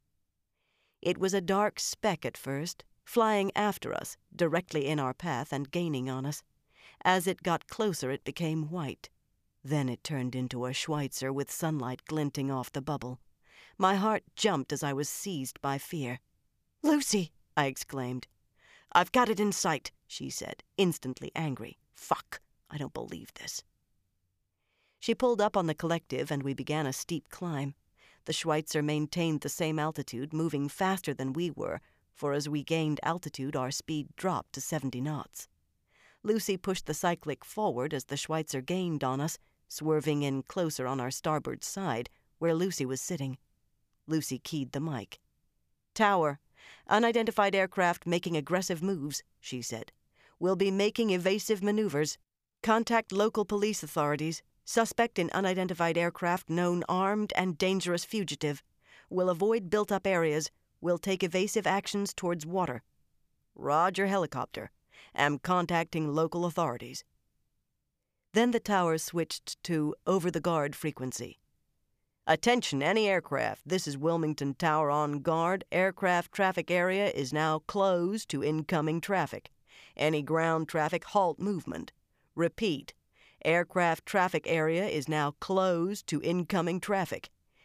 It was a dark speck at first, flying after us, directly in our path and gaining on us. As it got closer, it became white. Then it turned into a Schweitzer with sunlight glinting off the bubble. My heart jumped as I was seized by fear. "Lucy!" I exclaimed. "I've got it in sight," she said, instantly angry. "Fuck! I don't believe this." She pulled up on the collective and we began a steep climb. The Schweitzer maintained the same altitude, moving faster than we were, for as we gained altitude our speed dropped to seventy knots. Lucy pushed the cyclic forward as the Schweitzer gained on us, swerving in closer on our starboard side, where Lucy was sitting. Lucy keyed the mic. "Tower, unidentified aircraft making aggressive moves," she said. "We'll be making evasive maneuvers. Contact local police authorities. Suspect in unidentified aircraft known armed and dangerous fugitive. We'll avoid built-up areas. We'll take evasive actions towards water. Roger, helicopter. Am contacting local authorities." Then the tower switched to over-the-guard frequency. "Attention, any aircraft. This is Wilmington Tower on guard. Aircraft traffic area is now closed to incoming traffic. Any ground traffic, halt movement. Repeat. Aircraft traffic area is now closed to incoming traffic.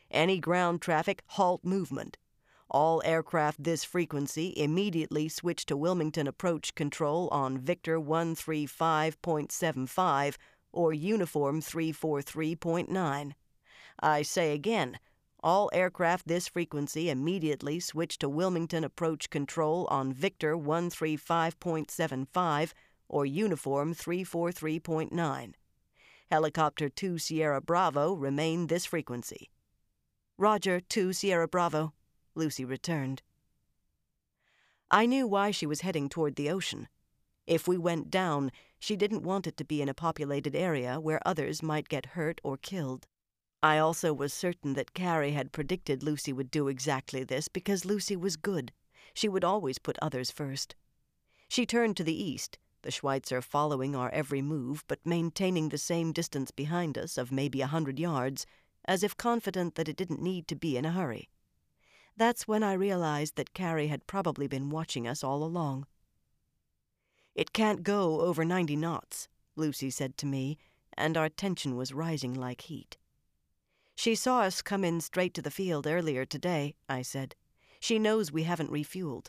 Any ground traffic, halt movement. All aircraft this frequency immediately switch to Wilmington approach control on Victor one three five point seven five or Uniform three four three point nine. I say again, all aircraft this frequency immediately switch to Wilmington approach control on Victor one three five point seven five or Uniform three four three point nine. Helicopter two Sierra Bravo remain this frequency. Roger, two Sierra Bravo, Lucy returned. I knew why she was heading toward the ocean. If we went down, she didn't want it to be in a populated area where others might get hurt or killed. I also was certain that Carrie had predicted Lucy would do exactly this because Lucy was good. She would always put others first. She turned to the east, the Schweitzer following our every move but maintaining the same distance behind us of maybe a hundred yards, as if confident that it didn't need to be in a hurry. That's when I realized that Carrie had probably been watching us all along. "It can't go over ninety knots," Lucy said to me, and our tension was rising like heat. "She saw us come in straight to the field earlier today," I said. "She knows we haven't refueled."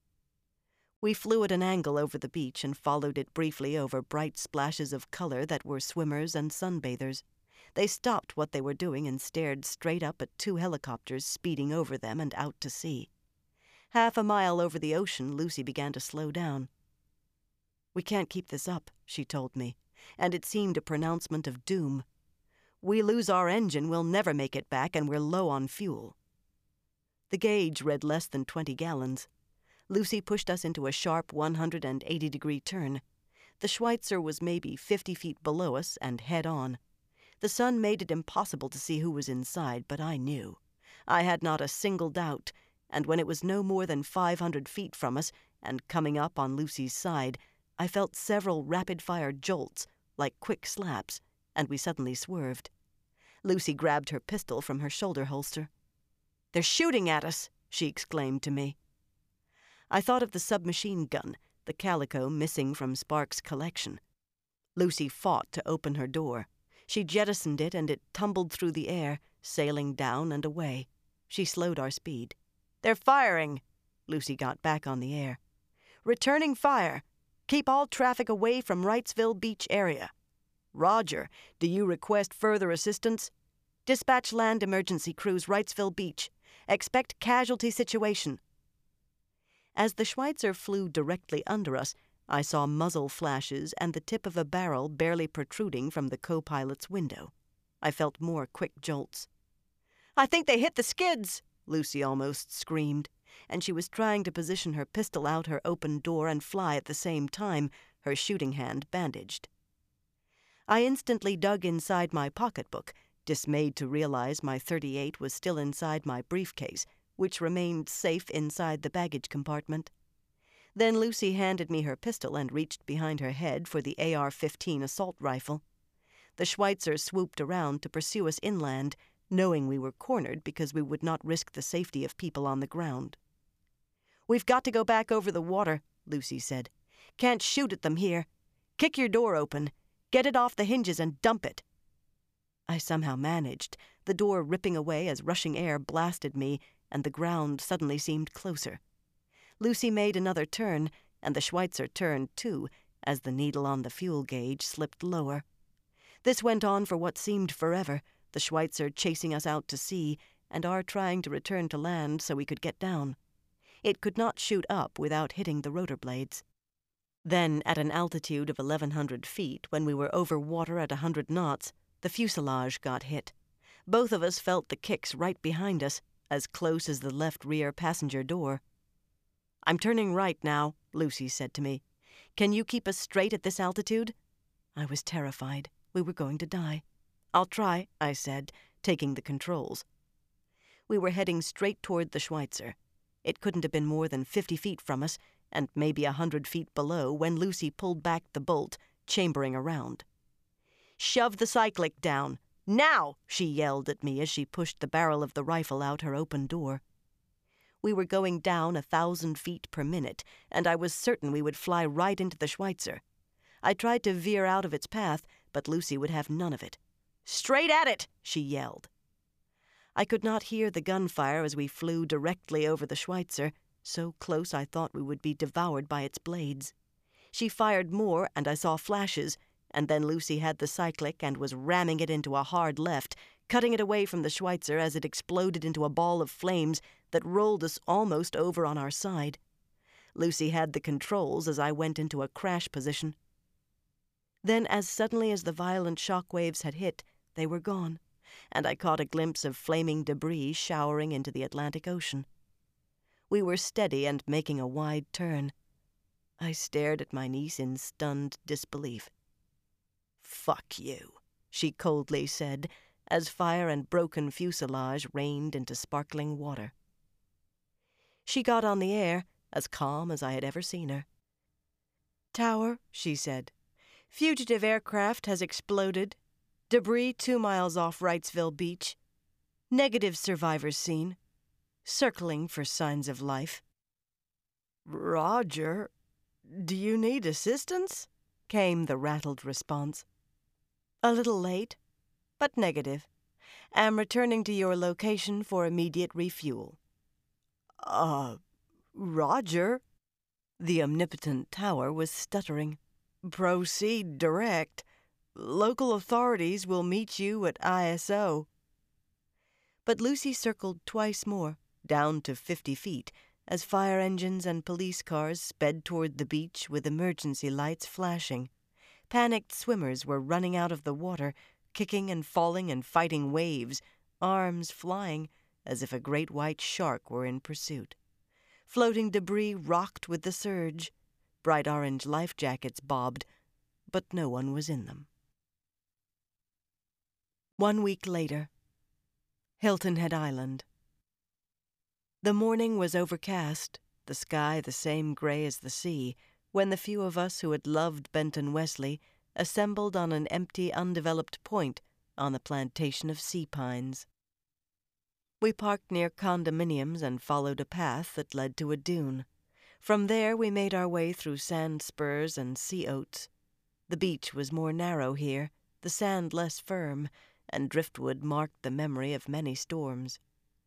We flew at an angle over the beach and followed it briefly over bright splashes of color that were swimmers and sunbathers. They stopped what they were doing and stared straight up at two helicopters speeding over them and out to sea. Half a mile over the ocean, Lucy began to slow down. "We can't keep this up," she told me, and it seemed a pronouncement of doom. "We lose our engine, we'll never make it back, and we're low on fuel." The gauge read less than twenty gallons. Lucy pushed us into a sharp one hundred eighty degree turn. The Schweitzer was maybe fifty feet below us and head on. The sun made it impossible to see who was inside, but I knew. I had not a single doubt, and when it was no more than five hundred feet from us and coming up on Lucy's side, I felt several rapid-fire jolts, like quick slaps, and we suddenly swerved. Lucy grabbed her pistol from her shoulder holster. "They're shooting at us!" she exclaimed to me. I thought of the submachine gun, the Calico missing from Sparks' collection. Lucy fought to open her door. She jettisoned it, and it tumbled through the air, sailing down and away. She slowed our speed. "They're firing!" Lucy got back on the air. "Returning fire! Keep all traffic away from Wrightsville Beach area." "Roger. Do you request further assistance?" "Dispatch land emergency crews Wrightsville Beach. Expect casualty situation." As the Schweitzer flew directly under us, I saw muzzle flashes and the tip of a barrel barely protruding from the co-pilot's window. I felt more quick jolts. "I think they hit the skids!" Lucy almost screamed, and she was trying to position her pistol out her open door and fly at the same time, her shooting hand bandaged. I instantly dug inside my pocketbook, dismayed to realize my thirty-eight was still inside my briefcase, which remained safe inside the baggage compartment. Then Lucy handed me her pistol and reached behind her head for the A R fifteen assault rifle. The Schweitzer swooped around to pursue us inland, knowing we were cornered because we would not risk the safety of people on the ground. "We've got to go back over the water," Lucy said. "Can't shoot at them here. Kick your door open. Get it off the hinges and dump it." I somehow managed, the door ripping away as rushing air blasted me, and the ground suddenly seemed closer. Lucy made another turn, and the Schweitzer turned too, as the needle on the fuel gauge slipped lower. This went on for what seemed forever, the Schweitzer chasing us out to sea, and our trying to return to land so we could get down. It could not shoot up without hitting the rotor blades. Then, at an altitude of eleven hundred feet, when we were over water at a hundred knots, the fuselage got hit. Both of us felt the kicks right behind us, as close as the left rear passenger door. "I'm turning right now," Lucy said to me. "Can you keep us straight at this altitude?" I was terrified. We were going to die. "I'll try," I said, taking the controls. We were heading straight toward the Schweitzer. It couldn't have been more than fifty feet from us, and maybe a hundred feet below, when Lucy pulled back the bolt, chambering around. "Shove the cyclic down! Now!" she yelled at me as she pushed the barrel of the rifle out her open door. We were going down a thousand feet per minute, and I was certain we would fly right into the Schweitzer. I tried to veer out of its path, but Lucy would have none of it. "Straight at it!" she yelled. I could not hear the gunfire as we flew directly over the Schweitzer, so close I thought we would be devoured by its blades. She fired more, and I saw flashes, and then Lucy had the cyclic and was ramming it into a hard left, cutting it away from the Schweitzer as it exploded into a ball of flames that rolled us almost over on our side. Lucy had the controls as I went into a crash position. Then, as suddenly as the violent shock waves had hit, they were gone, and I caught a glimpse of flaming debris showering into the Atlantic Ocean. We were steady and making a wide turn. I stared at my niece in stunned disbelief. "Fuck you," she coldly said, as fire and broken fuselage rained into sparkling water. She got on the air, as calm as I had ever seen her. "Tower," she said, "fugitive aircraft has exploded. Debris two miles off Wrightsville Beach. Negative survivors seen. Circling for signs of life." "Roger. Do you need assistance?" came the rattled response. "A little late, but negative. Am returning to your location for immediate refuel." Uh, Roger. The omnipotent Tower was stuttering. "Proceed direct. Local authorities will meet you at I S O. But Lucy circled twice more, down to fifty feet, as fire engines and police cars sped toward the beach with emergency lights flashing. Panicked swimmers were running out of the water, kicking and falling and fighting waves, arms flying as if a great white shark were in pursuit. Floating debris rocked with the surge. Bright orange life jackets bobbed, but no one was in them. One week later, Hilton Head Island. The morning was overcast, the sky the same gray as the sea, when the few of us who had loved Benton Wesley assembled on an empty, undeveloped point on the plantation of sea pines. We parked near condominiums and followed a path that led to a dune. From there we made our way through sand spurs and sea oats. The beach was more narrow here, the sand less firm, and driftwood marked the memory of many storms.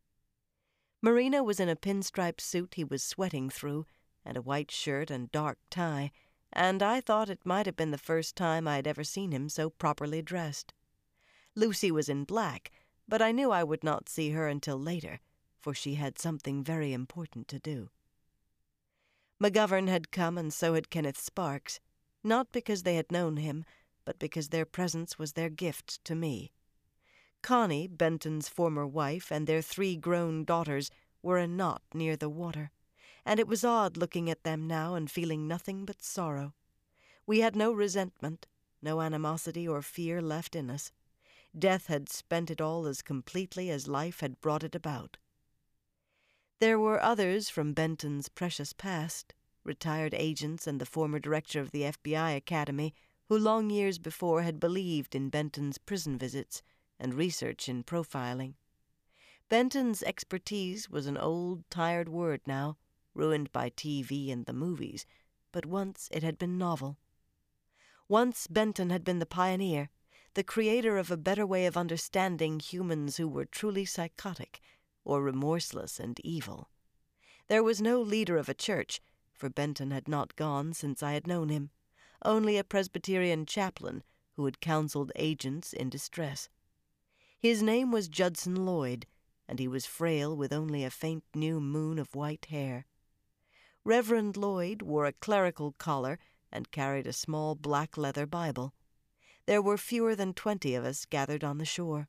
Marina was in a pinstripe suit he was sweating through, and a white shirt and dark tie, and I thought it might have been the first time I had ever seen him so properly dressed. Lucy was in black, but I knew I would not see her until later, for she had something very important to do. McGovern had come, and so had Kenneth Sparks, not because they had known him, but because their presence was their gift to me. Connie, Benton's former wife, and their three grown daughters were a knot near the water, and it was odd looking at them now and feeling nothing but sorrow. We had no resentment, no animosity or fear left in us. Death had spent it all as completely as life had brought it about. There were others from Benton's precious past, retired agents and the former director of the F B I Academy, who long years before had believed in Benton's prison visits and research in profiling. Benton's expertise was an old, tired word now, ruined by T V and the movies, but once it had been novel. Once Benton had been the pioneer, the creator of a better way of understanding humans who were truly psychotic or remorseless and evil. There was no leader of a church, for Benton had not gone since I had known him, only a Presbyterian chaplain who had counseled agents in distress. His name was Judson Lloyd, and he was frail with only a faint new moon of white hair. Reverend Lloyd wore a clerical collar and carried a small black leather Bible. There were fewer than twenty of us gathered on the shore.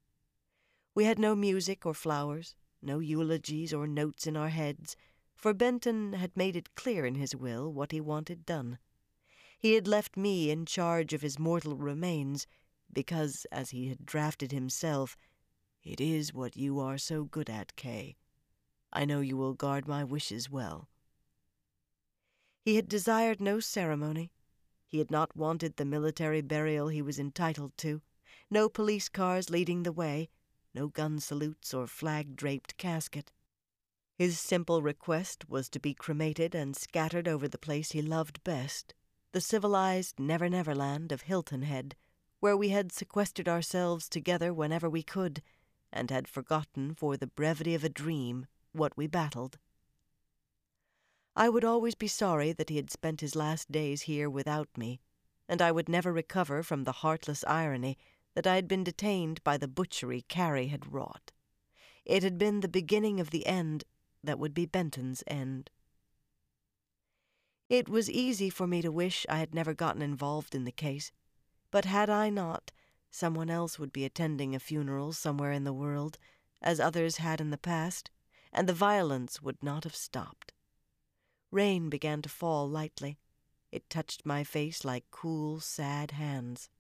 We had no music or flowers, no eulogies or notes in our heads, for Benton had made it clear in his will what he wanted done. He had left me in charge of his mortal remains, because, as he had drafted himself, "It is what you are so good at, Kay. I know you will guard my wishes well." He had desired no ceremony. He had not wanted the military burial he was entitled to, no police cars leading the way, no gun salutes or flag-draped casket. His simple request was to be cremated and scattered over the place he loved best, the civilized Never-Never Land of Hilton Head, where we had sequestered ourselves together whenever we could, and had forgotten for the brevity of a dream what we battled. I would always be sorry that he had spent his last days here without me, and I would never recover from the heartless irony that I had been detained by the butchery Carrie had wrought. It had been the beginning of the end that would be Benton's end. It was easy for me to wish I had never gotten involved in the case, but had I not, someone else would be attending a funeral somewhere in the world, as others had in the past, and the violence would not have stopped. Rain began to fall lightly. It touched my face like cool, sad hands.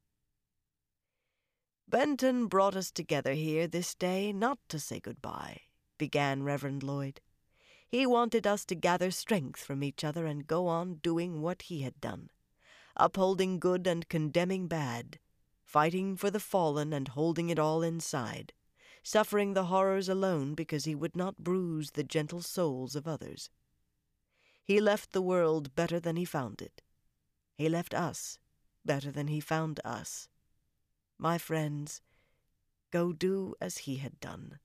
"Benton brought us together here this day not to say goodbye," began Reverend Lloyd. "He wanted us to gather strength from each other and go on doing what he had done, upholding good and condemning bad, fighting for the fallen and holding it all inside, suffering the horrors alone because he would not bruise the gentle souls of others. He left the world better than he found it. He left us better than he found us. My friends, go do as he had done."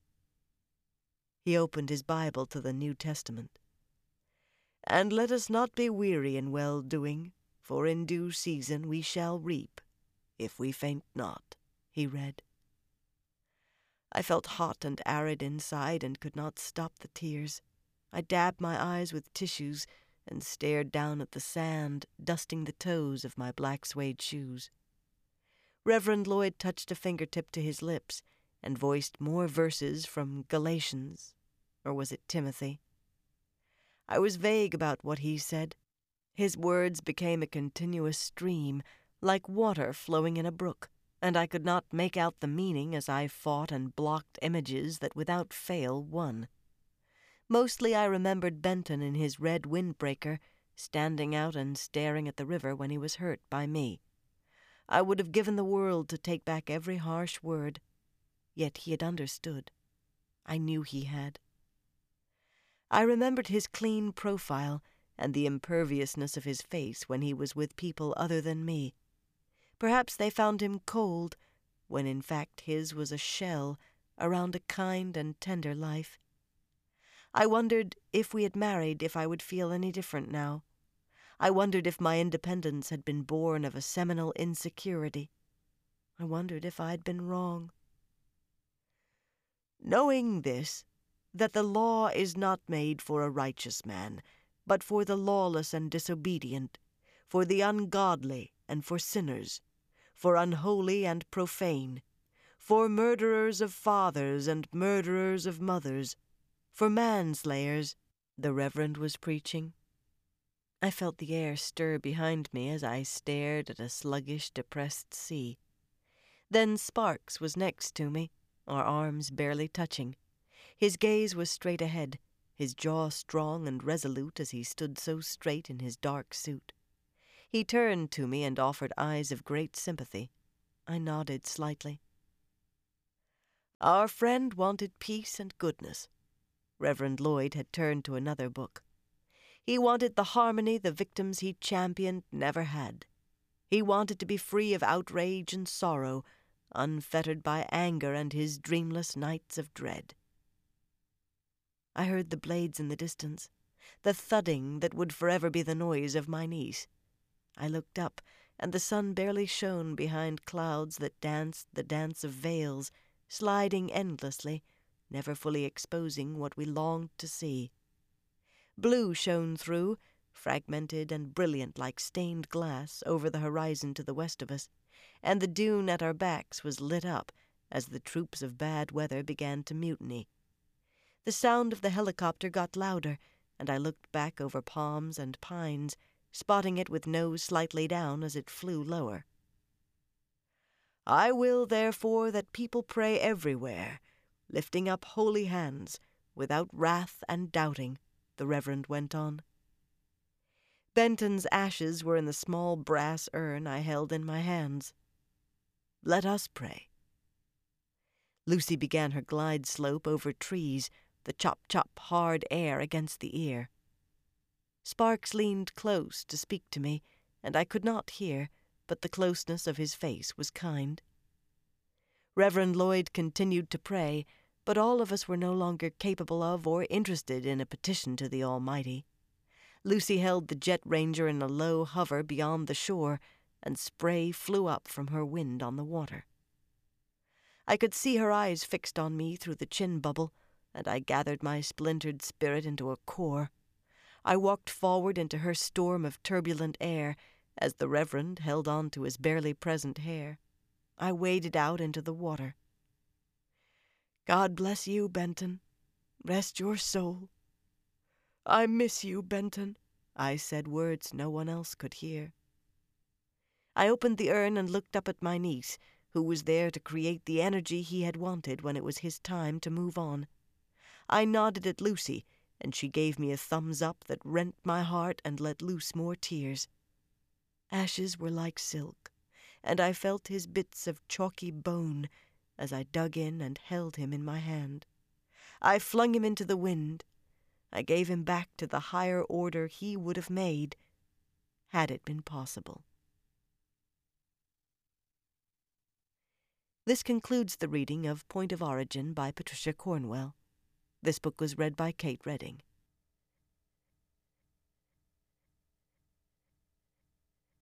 He opened his Bible to the New Testament. "And let us not be weary in well-doing, for in due season we shall reap, if we faint not," he read. I felt hot and arid inside and could not stop the tears. I dabbed my eyes with tissues and stared down at the sand, dusting the toes of my black suede shoes. Reverend Lloyd touched a fingertip to his lips and voiced more verses from Galatians, or was it Timothy? I was vague about what he said. His words became a continuous stream, like water flowing in a brook, and I could not make out the meaning as I fought and blocked images that without fail won. Mostly I remembered Benton in his red windbreaker, standing out and staring at the river when he was hurt by me. I would have given the world to take back every harsh word, yet he had understood. I knew he had. I remembered his clean profile and the imperviousness of his face when he was with people other than me. Perhaps they found him cold, when in fact his was a shell around a kind and tender life. I wondered if we had married if I would feel any different now. I wondered if my independence had been born of a seminal insecurity. I wondered if I had been wrong. "Knowing this, that the law is not made for a righteous man, but for the lawless and disobedient, for the ungodly and for sinners, for unholy and profane, for murderers of fathers and murderers of mothers, for manslayers," the Reverend was preaching. I felt the air stir behind me as I stared at a sluggish, depressed sea. Then Sparks was next to me, our arms barely touching. His gaze was straight ahead, his jaw strong and resolute as he stood so straight in his dark suit. He turned to me and offered eyes of great sympathy. I nodded slightly. Our friend wanted peace and goodness. Reverend Lloyd had turned to another book. He wanted the harmony the victims he championed never had. He wanted to be free of outrage and sorrow, unfettered by anger and his dreamless nights of dread. I heard the blades in the distance, the thudding that would forever be the noise of my niece. I looked up, and the sun barely shone behind clouds that danced the dance of veils, sliding endlessly, never fully exposing what we longed to see. Blue shone through, fragmented and brilliant like stained glass, over the horizon to the west of us, and the dune at our backs was lit up as the troops of bad weather began to mutiny. The sound of the helicopter got louder, and I looked back over palms and pines, spotting it with nose slightly down as it flew lower. I will, therefore, that people pray everywhere, lifting up holy hands, without wrath and doubting, the Reverend went on. Benton's ashes were in the small brass urn I held in my hands. Let us pray. Lucy began her glide slope over trees, the chop-chop hard air against the ear. Sparks leaned close to speak to me, and I could not hear, but the closeness of his face was kind. Reverend Lloyd continued to pray, but all of us were no longer capable of or interested in a petition to the Almighty. Lucy held the Jet Ranger in a low hover beyond the shore, and spray flew up from her wind on the water. I could see her eyes fixed on me through the chin bubble, and I gathered my splintered spirit into a core. I walked forward into her storm of turbulent air, as the Reverend held on to his barely present hair. I waded out into the water. God bless you, Benton. Rest your soul. I miss you, Benton, I said words no one else could hear. I opened the urn and looked up at my niece, who was there to create the energy he had wanted when it was his time to move on. I nodded at Lucy, and she gave me a thumbs up that rent my heart and let loose more tears. Ashes were like silk, and I felt his bits of chalky bone as I dug in and held him in my hand. I flung him into the wind. I gave him back to the higher order he would have made, had it been possible. This concludes the reading of Point of Origin by Patricia Cornwell. This book was read by Kate Redding.